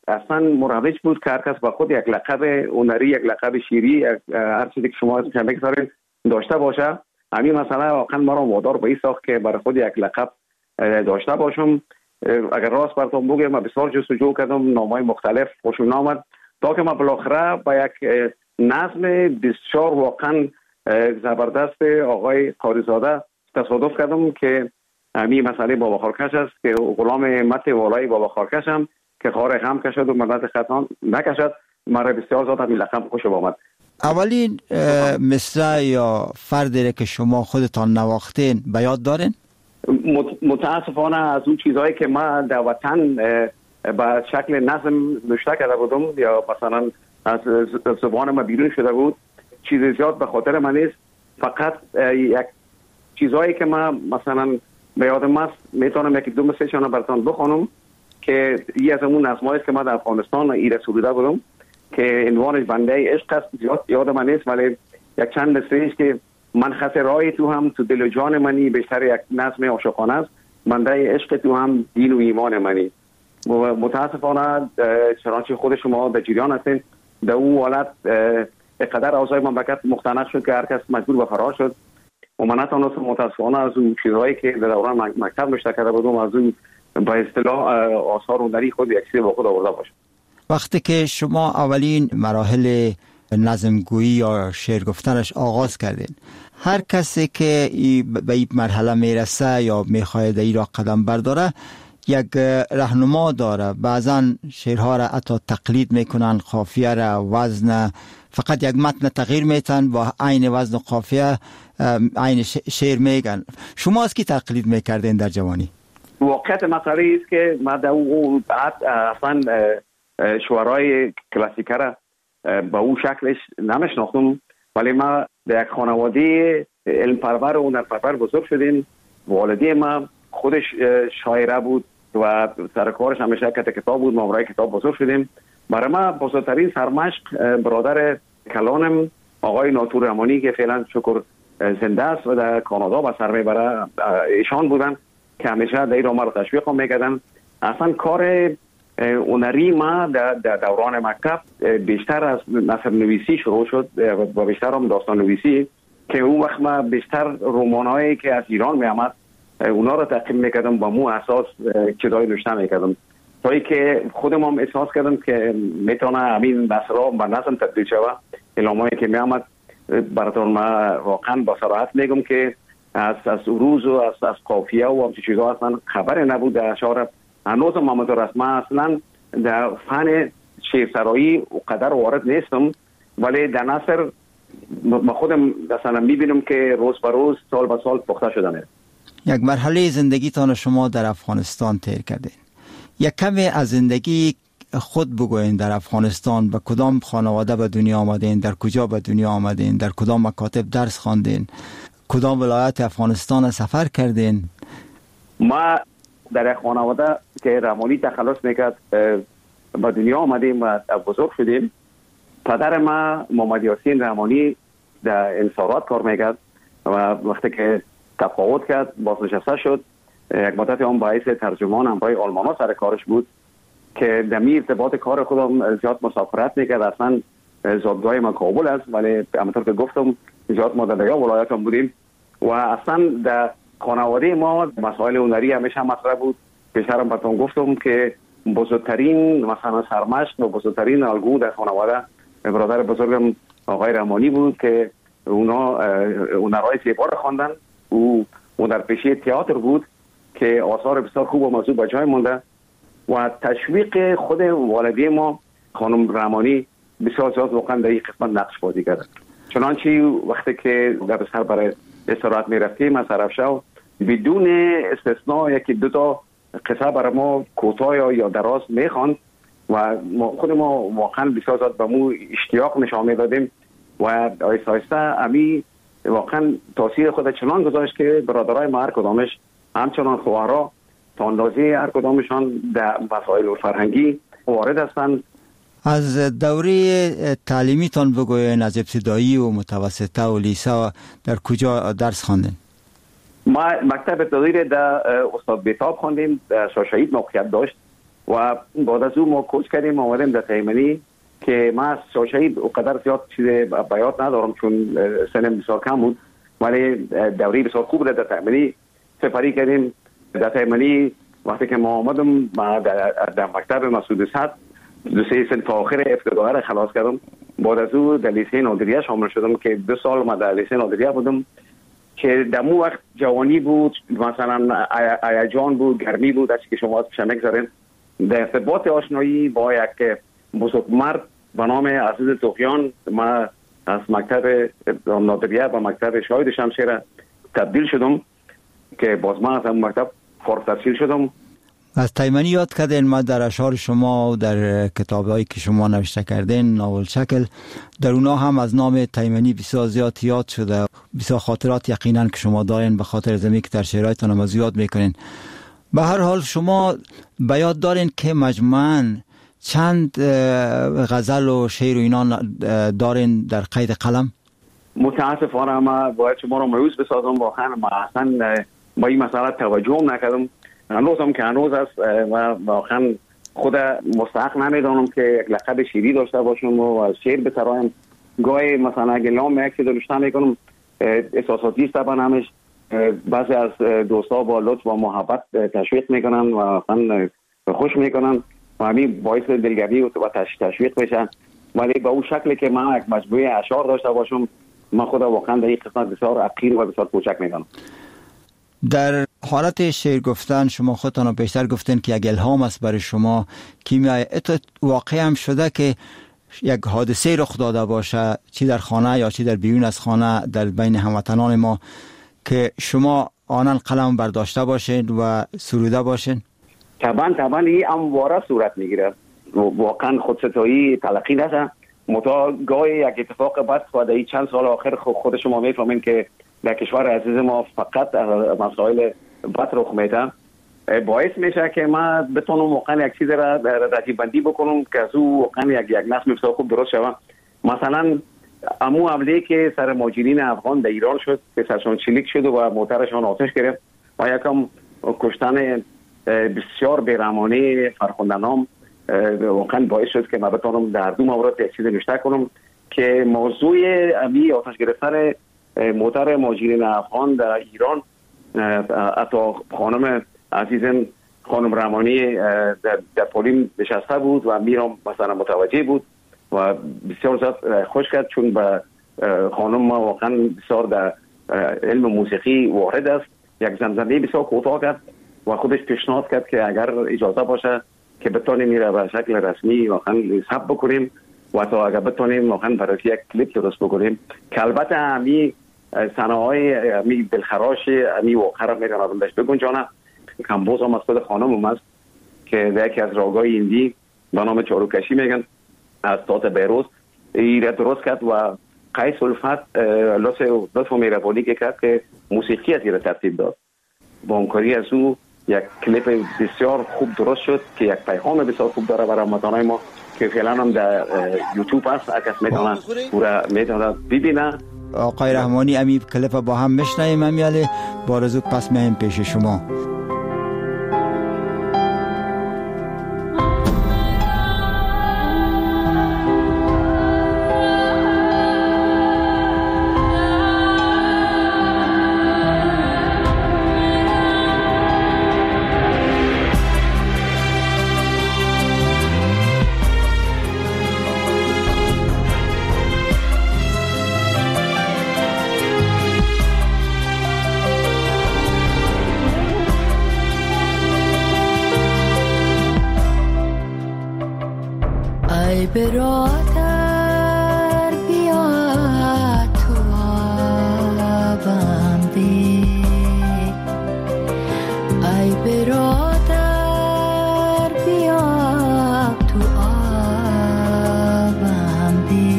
اصلا مروج بود که هر کس با خود یک لقب هنری، یک لقب شیری، هر چیزی که شما شنبه کسارین داشته باشه. همین مثلا واقعا ما را وادار به این ساخت که برای خود یک لقب داشته باشم. اگر راست براتون بگم من بسیار جستجو کردم، نامهای مختلف خوشم آمد تا که ما بالاخره با یک نظم بسیار واقعا زبردست آقای قاریزاده تصادف کردم که همین مسئله بابا خارکش است که غلام مت والای بابا خارکش هم که خار غم کشد و مدت خطان نکشد. مرا بسیار زیاد همین لقب خوش آمد. اولین مصرع یا فردی که شما خودتان نواختین به یاد دارین؟ متاسفانه از اون چیزهایی که ما در وطن به شکل نظم نوشته کرده بودم یا مثلا از زبان ما بیرون شده بود چیز زیاد به خاطر من نیست. فقط یک چیزهایی که ما مثلا به یادم است میتونم یکی دو مثلشان براتون بخونم که یه از اون نظمایی است که ما در افغانستان ایره سروده بودم که عنوانش بنده عشق است. زیاد یادم نیست ولی یک چند مثلی است که من خط رای تو هم تو دل و جان منی، بیشتر یک نظم عاشقانه است. بنده عشق تو هم دین و ایمان منی. متاسفانه چنانچه خود شما در جریان هستین در اون حالت اقدر اوضاع مملکت مختنق شد که هر کس مجبور به فرار شد و من نتونستم متاسفانه از اون چیزهایی که در دوران مکتب نوشته کرده بودم از اون به اصطلاح آثار هنری خود یک چیز با خود آورده باشم. وقتی که شما اولین مراحل نظمگویی یا شعر گفتنش آغاز کردین، هر کسی که به این مرحله میرسه یا میخواهد این را قدم برداره یک راهنما داره. بعضا شعرها را حتی تقلید میکنن، قافیه را، وزن، فقط یک متن تغییر میتن با عین وزن و قافیه عین شعر میگن. شما از کی تقلید میکردین در جوانی؟ واقعیت مسئله است که ما در اون بعد اصلا شعرهای کلاسیکه را با اون شکلش نمیشناختم، ولی ما در یک خانواده علم پرور و هنر پرور بزرگ شدیم. والدی ما خودش شاعره بود و سرکارش همیشه کتاب بود. ما برای کتاب بزرگ شدیم. برای ما بزرگترین سرمشق برادر کلانم آقای ناطور رحمانی که فعلا شکر زنده است و در کانادا با سر میبره ایشان بودن که همیشه در این ما رو تشویق میکردن. اصلا کار هنری ما در دوران مکتب بیشتر از نثر نویسی شروع شد و بیشتر هم داستان نویسی که اون وقت ما بیشتر رمانایی که از ایران می آمد اونا رو تقدیم میکردم با مو اساس چیزای نوشته میکردم تا ای که خودم هم احساس کردم که میتونه همین نثرها به نظم تبدیل شود. الهامایی که می آمد براتون ما واقعا با صراحت میگم که از عروض و از قافیه و همچین چیزها اصلا خبر نبود در اشعار. هنوز محمد رسما اصلا در فن شعرسرایی قدر وارد نیستم، ولی در نثر ما خودم مثلا میبینم که روز به روز سال به سال پخته شدنه. یک مرحله زندگیتان شما در افغانستان طی کردین. یک کمی از زندگی خود بگوین. در افغانستان به کدام خانواده به دنیا آمدین؟ در کجا به دنیا آمدین؟ در کدام مکاتب درس خواندین؟ کدام ولایت افغانستان سفر کردین؟ ما در یک خانواده که رحمانی تخلص میکرد به دنیا آمدیم و بزرگ شدیم. پدر ما محمد یاسین رحمانی در انصارات کار میکرد و وقتی که تفاوت کرد بازنشسته شد. یک مدت هم باعث ترجمان همراه آلمانا سر کارش بود که در ارتباط کار خودم زیاد مسافرت میکرد. اصلا زادگاه ما کابل است ولی همونطور که گفتم زیاد ما در دیگر ولایت هم بودیم و اصلا در خانواده ما مسائل هنری همیشه مطرح بود. بیشترم براتون گفتم که بزرگترین مثلا سرمشق و بزرگترین الگو در خانواده برادر بزرگم آقای رحمانی بود که اونا هنرهای زیبا رو خواندن. او هنرپیشه تئاتر بود که آثار بسیار خوب و موضوع به جای مونده و تشویق خود والدی ما خانم رحمانی بسیار زیاد واقعا در این قسمت نقش بازی کرد. چنانچه وقتی که در سر برای استراحت میرفتیم از سرفشاو بدون استثناء یکی دو تا قصه برای ما کوتاه یا دراز میخواند و خود ما واقعا بسیار زیاد به مو اشتیاق نشان میدادیم و آیسته آیسته امی واقعا تاثیر خود چنان گذاشت که برادرای ما هر کدامش همچنان خواهرها تا اندازه هر کدامشان در مسائل فرهنگی وارد هستند. از دوره تعلیمیتان بگوین. از ابتدایی و متوسطه و لیسه در کجا درس خواندین؟ ما مکتب ابتدایی در استاد بیتاب خواندیم. در شاه شهید موقعیت داشت و بعد از او ما کوچ کردیم آمدیم در تیمنی که ما از شاشه‌ای اونقدر زیاد چیز بیات ندارم چون سنم بسیار کم بود، ولی دوری بسیار خوب در تیمنی سپری کردیم. در تیمنی وقتی که ما آمدم در مکتب مسعود صدر 2 صنف آخر ابتدایی را خلاص کردم. بعد از او در لیسه نادریه شامل شدم که 2 سال ما در لیسه نادریه بودم که در اون وقت جوانی بود، مثلا هیجان بود، گرمی بود، از که شما پیش نگذارین. در ارتباط آشنایی با یک بزرگمرد به نام عزیز توخیان ما از مکتب نادریه و مکتب شاهد شمشیر تبدیل شدم که باز من از اون مکتب فارغ التحصیل شدم. از تیمنی یاد کردین، ما در اشعار شما و در کتاب‌هایی که شما نوشته کردین ناول شکل در اونا هم از نام تیمنی بسیار زیاد یاد شده، بسیار خاطرات یقینا که شما دارین به خاطر زمین که در شعرهایتان هم زیاد میکنین. به هر حال شما به یاد دارین که مجموعاً چند غزل و شعر و اینا دارین در قید قلم؟ متاسفانه ما باید شما رو مایوس بسازم، واقعا ما اصلا با این مسئله توجه نکردم. هنوزم که هنوز است و واقعا خود مستحق نمیدانم که یک لقب شیری داشته باشم و از شعر بسرایم. گاهی مثلا اگه لام یک چیز رو میکنم احساساتی است بنامش، بعضی از دوستا با لطف و محبت تشویق میکنن و واقعا خوش میکنن و همین باعث دلگرمی و تشویق میشن. ولی با اون شکلی که من یک مجموعه اشعار داشته باشم من خود واقعا در این قسمت بسیار حقیر و بسیار کوچک میدانم. در حالت شعر گفتن شما خودتان بیشتر گفتین که یک الهام است برای شما کیمیای واقعی هم شده که یک حادثه رخ داده باشه، چی در خانه یا چی در بیرون از خانه در بین هموطنان ما، که شما آنان قلم برداشته باشین و سروده باشین؟ طبعا این امواره صورت میگیره، واقعا خودستایی تلقی نشه. گاهی یک اتفاق بد و در چند سال آخر خود شما میفهمین که در کشور عزیز ما فقط مسائل بد رخ میده، باعث میشه که ما بتونم واقعا یک چیز را رتیب بندی بکنم که از او واقعا یک نظم بسیار خوب درست شود. مثلا امو حمله که سر مهاجرین افغان در ایران شد که سرشان چلیک شد و موترشان آتش گرفت و یکم کشتن بسیار بیرحمانه فرخنده‌نام واقعا باعث شد که من بتونم در 2 مورد یک چیز نوشته کنم که موضوع امی آتش گرفتن موتر مهاجرین افغان در ایران، حتی خانم عزیزم خانم رحمانی در پولیم نشسته بود و میرم مثلا متوجه بود و بسیار زیاد خوش کرد چون به خانم ما واقعا بسیار در علم موسیقی وارد است. یک زمزمه بسیار کوتاه کرد و خودش پیشنهاد کرد که اگر اجازه باشه که بتونیم میره به شکل رسمی واقعا ثبت بکنیم و تا اگر بتونیم واقعا برای یک کلیپ درست بکنیم که البته همی صنایع همی دلخراش همی واقعا را میتونم آدمش بگنجانه. کمبوز هم از خود خانم هم است که در یکی از راگای هندی به نام چاروکشی میگن از تات بیروز ایره درست کرد و قیس الفت لطف و مهربانی که کرد که موسیقی از ایره ترتیب داد. با همکاری از او یک کلیپ بسیار خوب درست شد که یک پیغام بسیار خوب داره برای هموطنان ما که فعلا هم در یوتیوب هست، اگر میتونن پورا میتونن ببینن. آقای رحمانی امی کلیپ با هم میشنویم امیاله بارزو پس میایم پیش شما. برادر بیا تو آبم ده، ای برادر بیا تو آبم ده،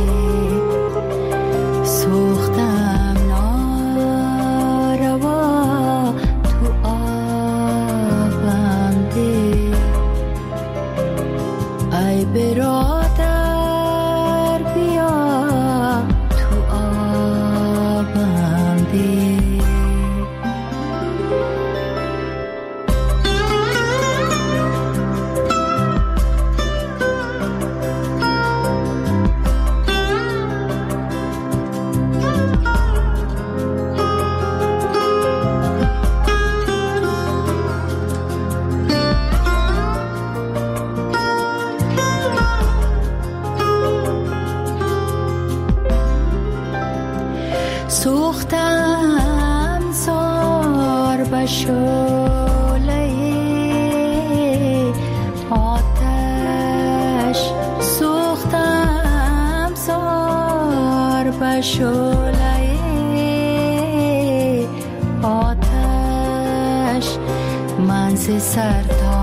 سوختم ناروا تو آبم ده، ای برادر شعله آتش من ز سر تا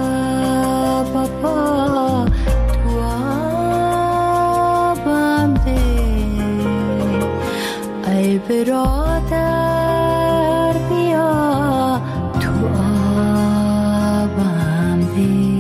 پا تو آبم ده ای برادر بیا تو آبم ده.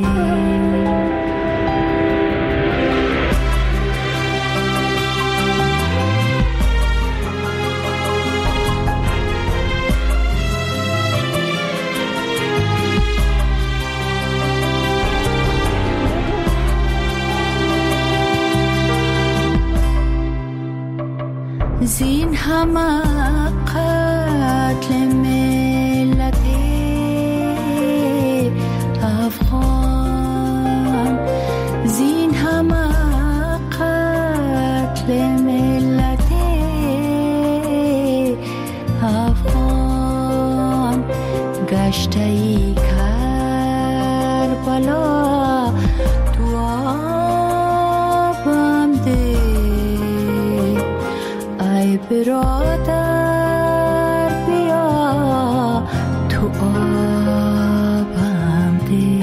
زین همه قتل ملت افغان، زین همه قتل ملت افغان، گشته ای کربلا تو آبم ده ای برادر بیا تو آبم ده.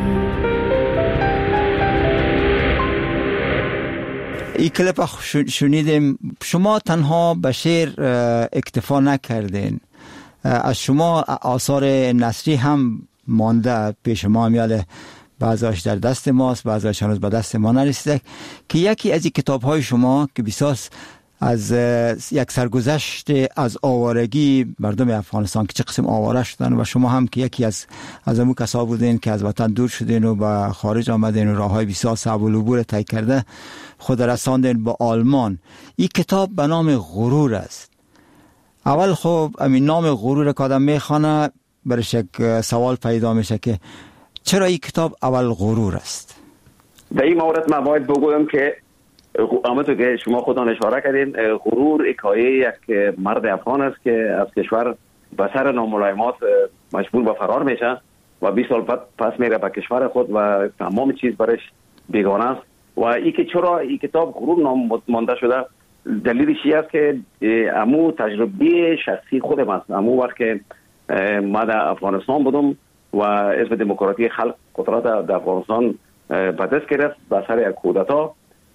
این کلیپ شنیدیم. شما تنها به شعر اکتفا نکردین، از شما آثار نثری هم مانده پیش ما، هم یاد بعضیش در دست ماست، بعضیش هنوز به دست ما نرسیده، که یکی از این کتاب‌های شما که بسیار از یک سرگذشت از آوارگی مردم افغانستان که چه قسم آواره شدن و شما هم که یکی از امو کسا بودین که از وطن دور شدین و به خارج آمدین و راههای بسیار صعب العبور طی کرده خود رساندین به آلمان. این کتاب به نام غرور است. اول خب همین نام غرور که آدم میخوانه برش یک سوال پیدا میشه که چرا این کتاب اول غرور است؟ در این مورد من باید بگویم که همونطور که شما خودتان اشاره کردین، غرور حکایه یک مرد افغان است که از کشور به سر ناملایمات مجبور به فرار میشه و 20 سال پس میره به کشور خود و تمام چیز برش بیگانه است. و این که چرا این کتاب غرور نام مانده شده، دلیلش این است که امو تجربه شخصی خودم است. امو وقت که ما در افغانستان بودم و حزب دموکراتی خلق قدرت در افغانستان به دست گرفت به سر یک کودتا،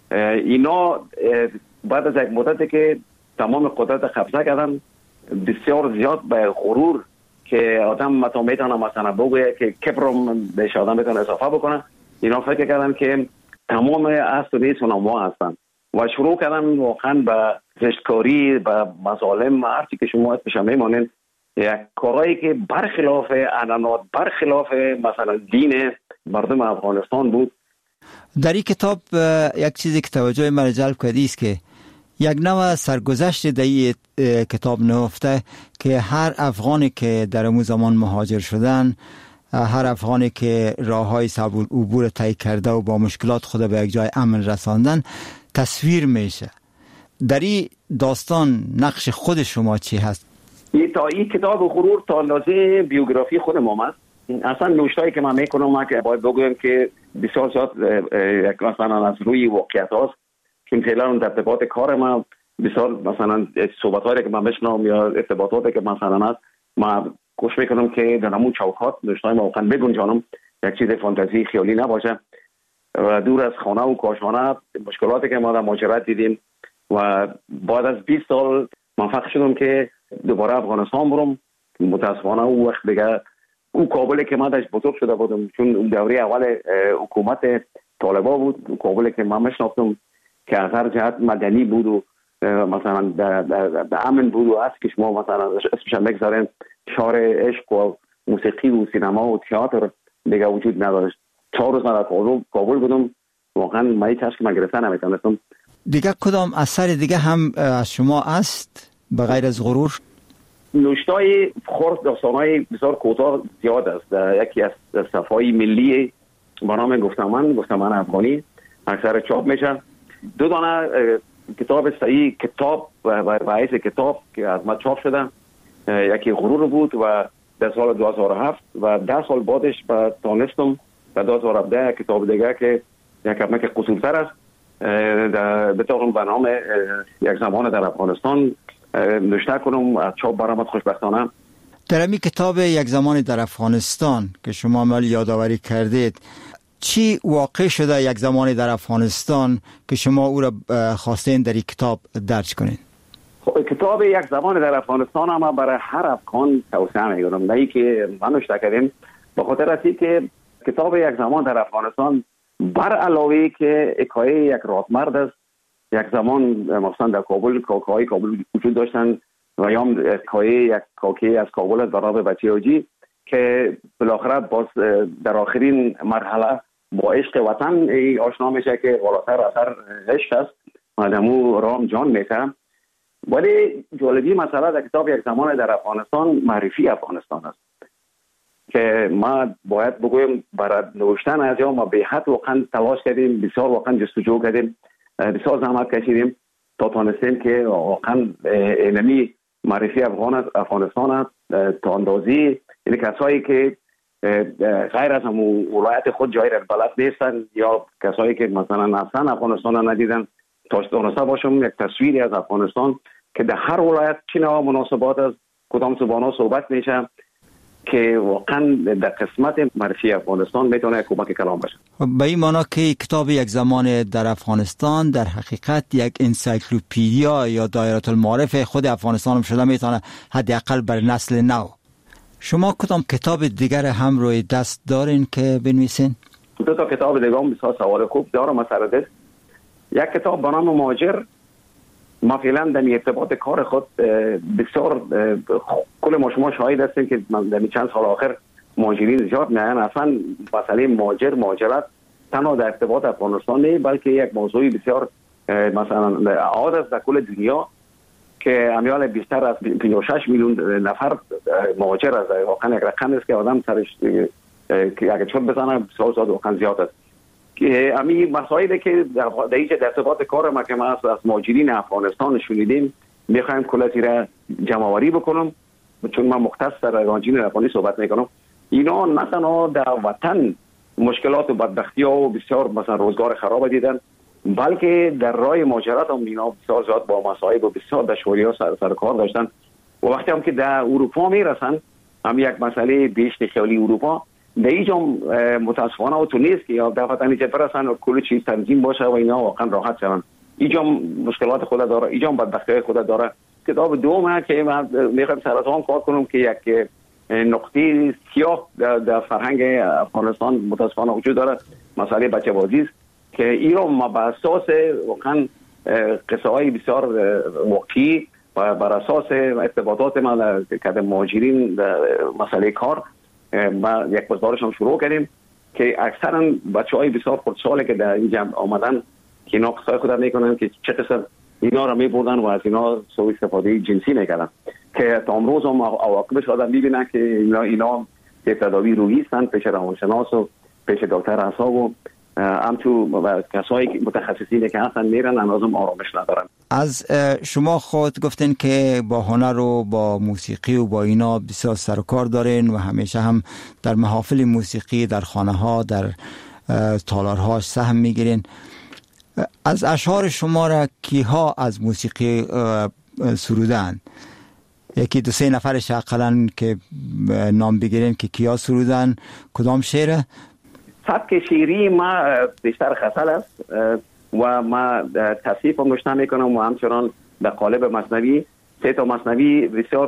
اینا بعد از یک مدتی که تمام قدرت قبضه کردن، بسیار زیاد به غرور که آدم متا میتونه مثلا بگویه که کبرم بهش آدم میتونه اضافه بکنه، اینا فکر کردن که تمام اصل و نیست اونها هستن و شروع کردن واقعا به زشتکاری، به مظالم، هرچی که شما اسمش میمانین، یک کارهایی که برخلاف عنعنات، برخلاف مثلا دین مردم افغانستان بود. در این کتاب یک چیزی که توجه من جلب کردی است که یک نوع سرگذشت در این کتاب نهفته که هر افغانی که در اون زمان مهاجر شدن، هر افغانی که راههای صعب العبور طی کرده و با مشکلات خود به یک جای امن رساندن تصویر میشه. در این داستان نقش خود شما چی هست؟ این کتاب غرور تا اندازه بیوگرافی خود ما است. اصلا نوشتایی که من میکنم که باید بگویم که بسیار زیاد مثلا از روی واقعیت هاست، چون فعلا در ارتباط کار ما بسیار مثلا صحبت‌هایی که من بشنوم یا ارتباطاتی که مثلا هست، ما کوشش میکنم که در همون چوکات نوشتای ما واقعا بگنجانم، یک چیز فانتزی خیالی نباشه و دور از خانه و کاشانه. مشکلاتی که ما در مهاجرت دیدیم و بعد از 20 سال موفق شدم که دوباره افغانستان برم. متاسفانه اون وقت دیگه اون کابلی که من داشت بزرگ شده بودم، چون اون دوره اول حکومت طالبا بود، اون کابلی که من میشناختم که از هر جهت مدنی بود و مثلا در امن بود و هست که شما مثلا اسمش بگذارین شهر عشق و موسیقی و سینما و تئاتر دیگه وجود نداشت. 4 روز من در کابل بودم، واقعا من هیچ چیزی من گرفتن نمیتونستم. دیگه کدام اثر دیگه هم از شما است به غیر از غرور؟ نوشتای خرد داستانای بسیار کوتاه زیاد است. یکی از صفحه‌های ملی با نام گفتمان افغانی اکثر چاپ میشه. 2 دانه کتاب صحیح کتاب و حیث کتاب که از ما چاپ شده، یکی غرور بود و در سال 2007 و 10 سال بعدش تانستم در 2017 کتاب دیگه که یک کمک قصورتر است بتوانم به نام یک زمان در افغانستان نوشته کنم. از چاپ برآمد خوشبختانه. در این کتاب یک زمان در افغانستان که شما مال یادآوری کردید، چی واقع شده یک زمان در افغانستان که شما او را خواستین در این کتاب درج کنید؟ کتاب یک زمان در افغانستان اما برای هر افغان توصیه میکنم، نه ای که من نوشته کردیم، به خاطر است که کتاب یک زمان در افغانستان بر علاوه که حکایه یک رادمرد است. یک زمان مثلا در کابل کاکهای کابل وجود داشتن و یا حکایه یک کاکی از کابل است برای بچیاجی که بالاخره باز در آخرین مرحله با عشق وطن آشنا میشه که بالاتر اثر عشق است و دمو رام جان میکنم. ولی جالبی مسئله در کتاب یک زمان در افغانستان معرفی افغانستان است که ما باید بگویم برای نوشتن از یا ما به حد واقعا تلاش کردیم، بسیار واقعا جستجو کردیم، بسیار زحمت کشیدیم تا تانستیم که واقعا علمی معرفی افغانستان است تا اندازی. یعنی کسایی که غیر از همون ولایت خود جایی را بلد نیستن یا کسایی که مثلا اصلا افغانستان را ندیدن تا تانسته باشم یک تصویری از افغانستان که در هر ولایت چه نوع مناسبات از کدام زبان‌ها صحبت میشه که واقعا در قسمت معرفی افغانستان میتونه کمک کلام باشه. به این معنی که کتاب یک زمان در افغانستان در حقیقت یک انسایکلوپدیا یا دایره المعارف خود افغانستان هم شده میتونه، حداقل بر نسل نو. شما کدام کتاب دیگر هم روی دست دارین که بنویسین؟ دو تا کتاب دیگه هم بسیار سوال خوب دارم مسئله دست. یک کتاب به نام مهاجر، ما فعلا در ارتباط کار خود بسیار کل ما شما شاهد هستیم که در چند سال آخر مهاجرین زیاد میان. اصلا مسئله مهاجرت تنها در ارتباط افغانستان نه بلکه یک موضوعی بسیار مثلا عادت است در کل دنیا که امیال بیشتر از 56 میلیون نفر مهاجر است. واقعا یک رقم است که آدم سرش که اگه چون بزنه بسیار واقعا زیاد است. که امی مسائلی که در اینجا در ارتباط کار ما که ما از مهاجرین افغانستان شنیدیم میخوایم کلاتی را جمع آوری بکنم، چون من مختص در مهاجرین افغانی صحبت میکنم. اینا نه تنها در وطن مشکلات و بدبختی ها و بسیار مثلا روزگار خراب دیدن، بلکه در راه مهاجرت هم اینا بسیار زیاد با مصائب و بسیار دشواری ها سر کار داشتن و وقتی هم که در اروپا میرسن هم یک مسئله بیشتر خیلی اروپا در اینجا متاسفانه و تو نیست که یا دفعتا اینجا برسن و کل چیز تنظیم باشه و اینا واقعا راحت شون. اینجا مشکلات خود داره، اینجا بدبختی خود داره. کتاب دومه که من میخوام سر از آن کار کنم که یک نقطه سیاه در فرهنگ افغانستان متاسفانه وجود داره، مسئله بچه بازی است که ایران ما بر اساس واقعا قصه های بسیار واقعی و بر اساس ارتباطات ما که مهاجرین مسئله کار ما یک بازارش هم شروع کردیم که اکثرا بچه‌های بسیار خردساله که در اینجا آمدن که اینا قصه خود میکنن که چه قصه اینا رو میبردن و از اینا سوء استفاده جنسی میکردن که تا امروز هم عواقبش آدم میبینن که اینا که تداوی روحی هستن پیش روانشناس و پیش دکتر اعصاب و همچون کسایی که متخصصینه که هستن میرن لازم آرامش ندارن. از شما خود گفتین که با هنر و با موسیقی و با اینا بسیار سر و کار دارین و همیشه هم در محافل موسیقی در خانه ها در تالارها سهم میگیرین. از اشعار شما را کیها از موسیقی سرودن؟ یکی دو سه نفرش اقلا که نام بگیرین که کیا سرودن، کدام شعره؟ سبک شعری ما بیشتر غزل است و ما تصحیف هم نوشته میکنم و همچنان در قالب مثنوی. سه تا مثنوی بسیار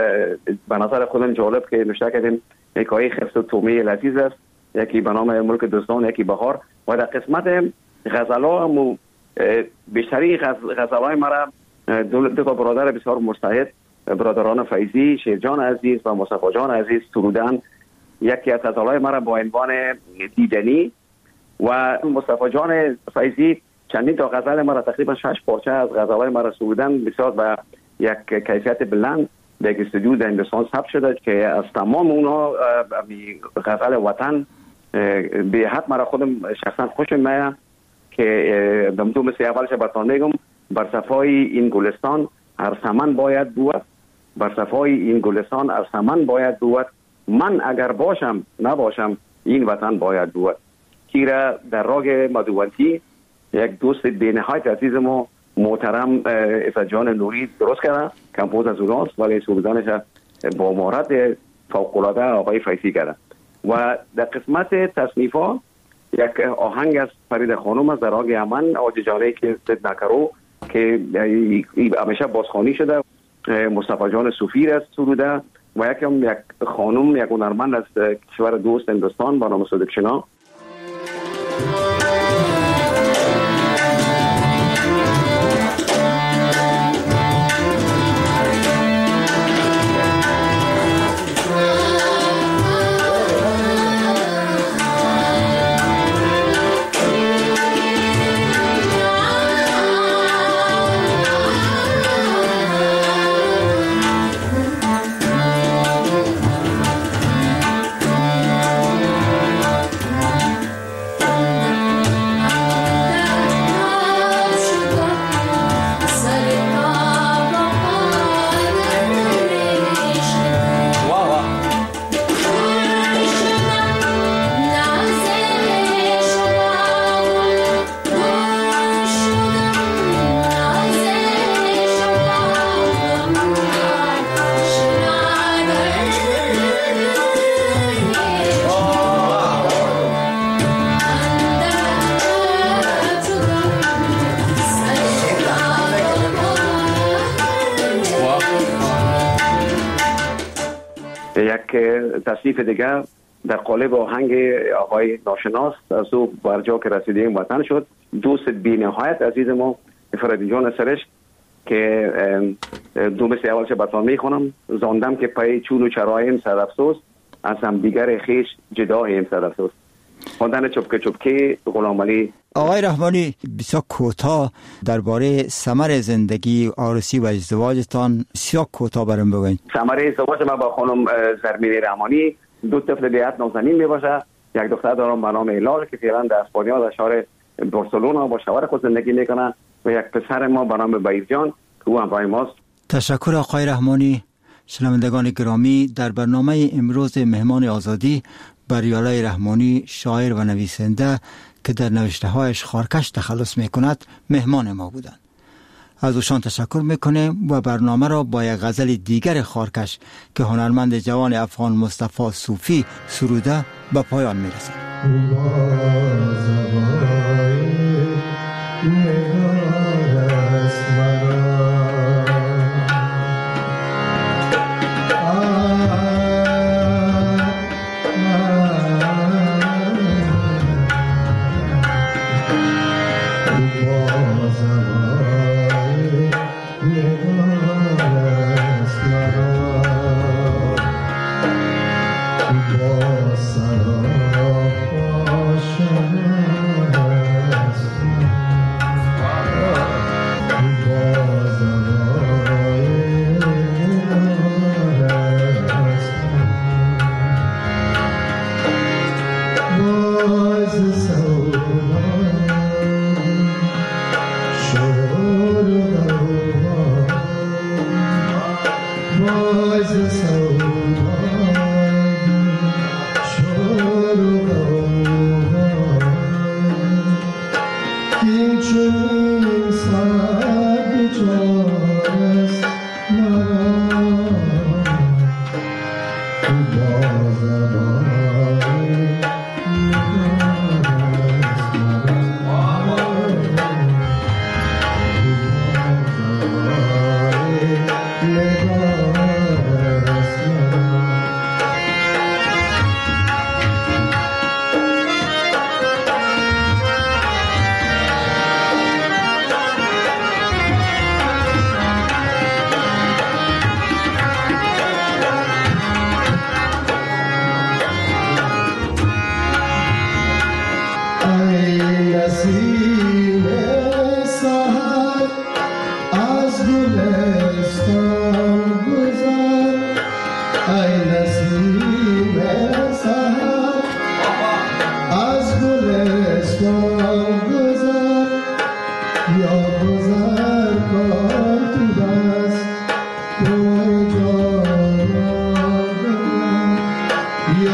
به نظر خودم جالب که نوشته کردیم. حکایه خرس و تومه لذیذ است، یکی به نام ملک دوستان، یکی بهار. و در قسمت غزل‌ها هم بیشتری غزل‌های مرا دو تا برادر بسیار مجتهد، برادران فیضی، شیرجان عزیز و مصطفی جان عزیز سرودن. یکی از غزل‌های مرا با عنوان دیدنی و مصطفی جان فیضی چندین تا غزل مرا تقریبا 6 پارچه از غزل‌های مرا سرودن بسیار با یک کیفیت بلند در استودیو در هندوستان ثبت شده که از تمام اونا غزل وطن به حد مرا خودم شخصا خوشم میاد که دمتو مثل اولش براتون میگم: بر صفای این گلستان هر سمن باید بود، بر صفای این گلستان هر سمن باید بود، من اگر باشم نباشم این وطن باید بود. کیرا در راگ مدوانتی یک دوست بی‌نهایت عزیز ما محترم عزت جان نوری درست کردن، کمپوز از اوناست ولی سوزانش با مهارت فوق‌العاده آقای فیضی کردن. و در قسمت تصنیف‌ها یک آهنگ از فرید خانم از در آگ یمن آججانه که زد نکرو که همیشه بازخوانی شده، مصطفی جان صوفی است سروده و یک خانم یک هنرمند از کشور دوست هندوستان با نام صدق شنا. تصنیف دیگر در قالب آهنگ آقای ناشناس از او برجا که رسیدیم وطن شد، دوست بی‌نهایت عزیز ما فرید جان سرش که دو مثل اول چه بطان میخونم زاندم که پای چون و چرایم صد افسوس از هم دیگر خیش جدایم صد افسوس. خواندن چپکه چپکه غلام علی. آقای رحمانی بسیار کوتاه درباره ثمر زندگی عروسی و ازدواجتان بسیار کوتاه برام بگوین. ثمر ازدواج من با خانم زرمین رحمانی 2 طفل بیعت نازنین میباشه. یک دختر دارم به نام ایلال که فعلا در اسپانیا در شهر بارسلونا با شوهر خود زندگی میکنه و یک پسر ما به نام بایرجان که او همراه ماست. تشکر آقای رحمانی. شنوندگان گرامی، در برنامه امروز مهمان آزادی بریالای رحمانی، شاعر و نویسنده که در نوشته‌هایش خارکش تخلص می‌کند مهمان ما بودند. از اوشان تشکر می‌کنیم و برنامه را با یک غزل دیگر خارکش که هنرمند جوان افغان مصطفی صوفی سروده به پایان می‌رسانیم.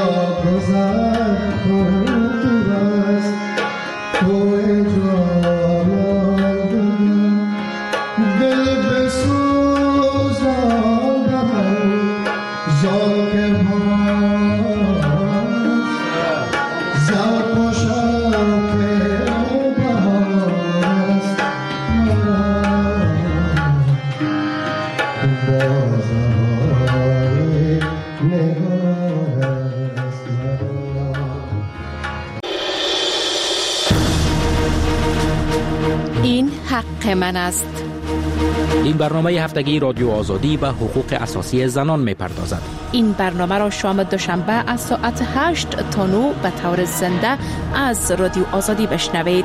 Poe حق من است. این برنامه هفتگی رادیو آزادی به حقوق اساسی زنان می‌پردازد. این برنامه را شام دوشنبه از ساعت 8 تا 9 به طور زنده از رادیو آزادی بشنوید.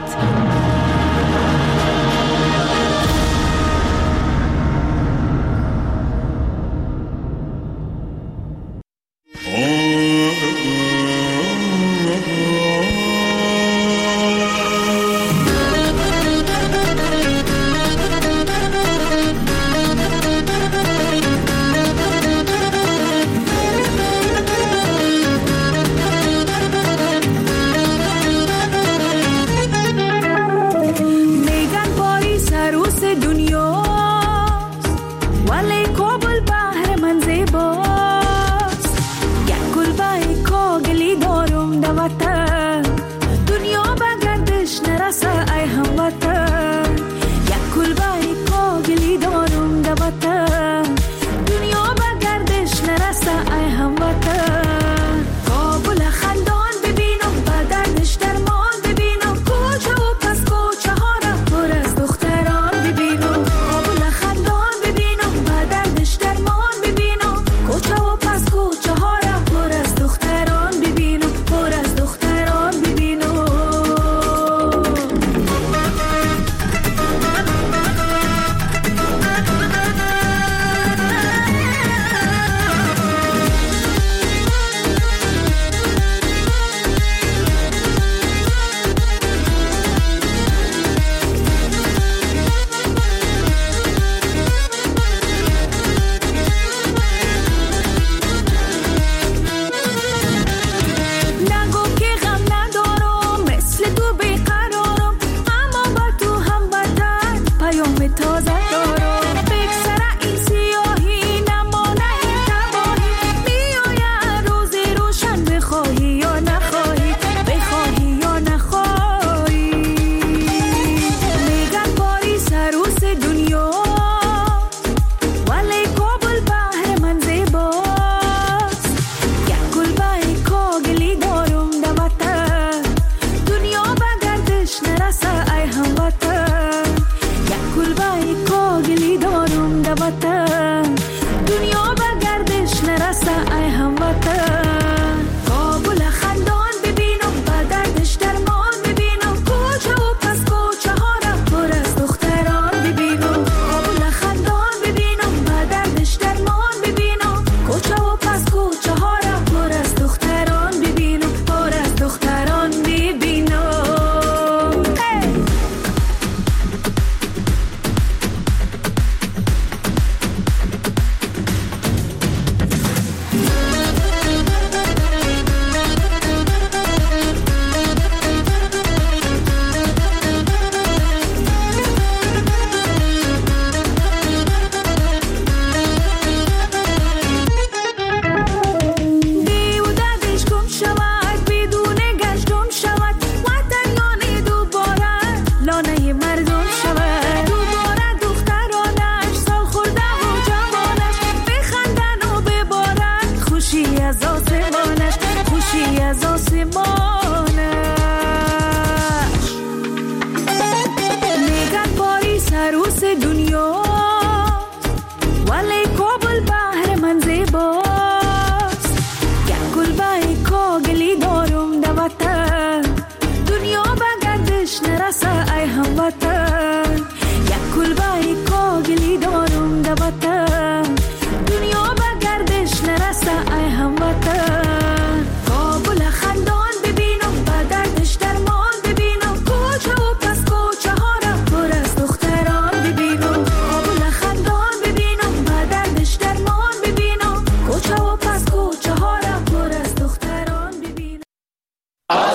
خوشی از آسمانش، خوشی از آسمان.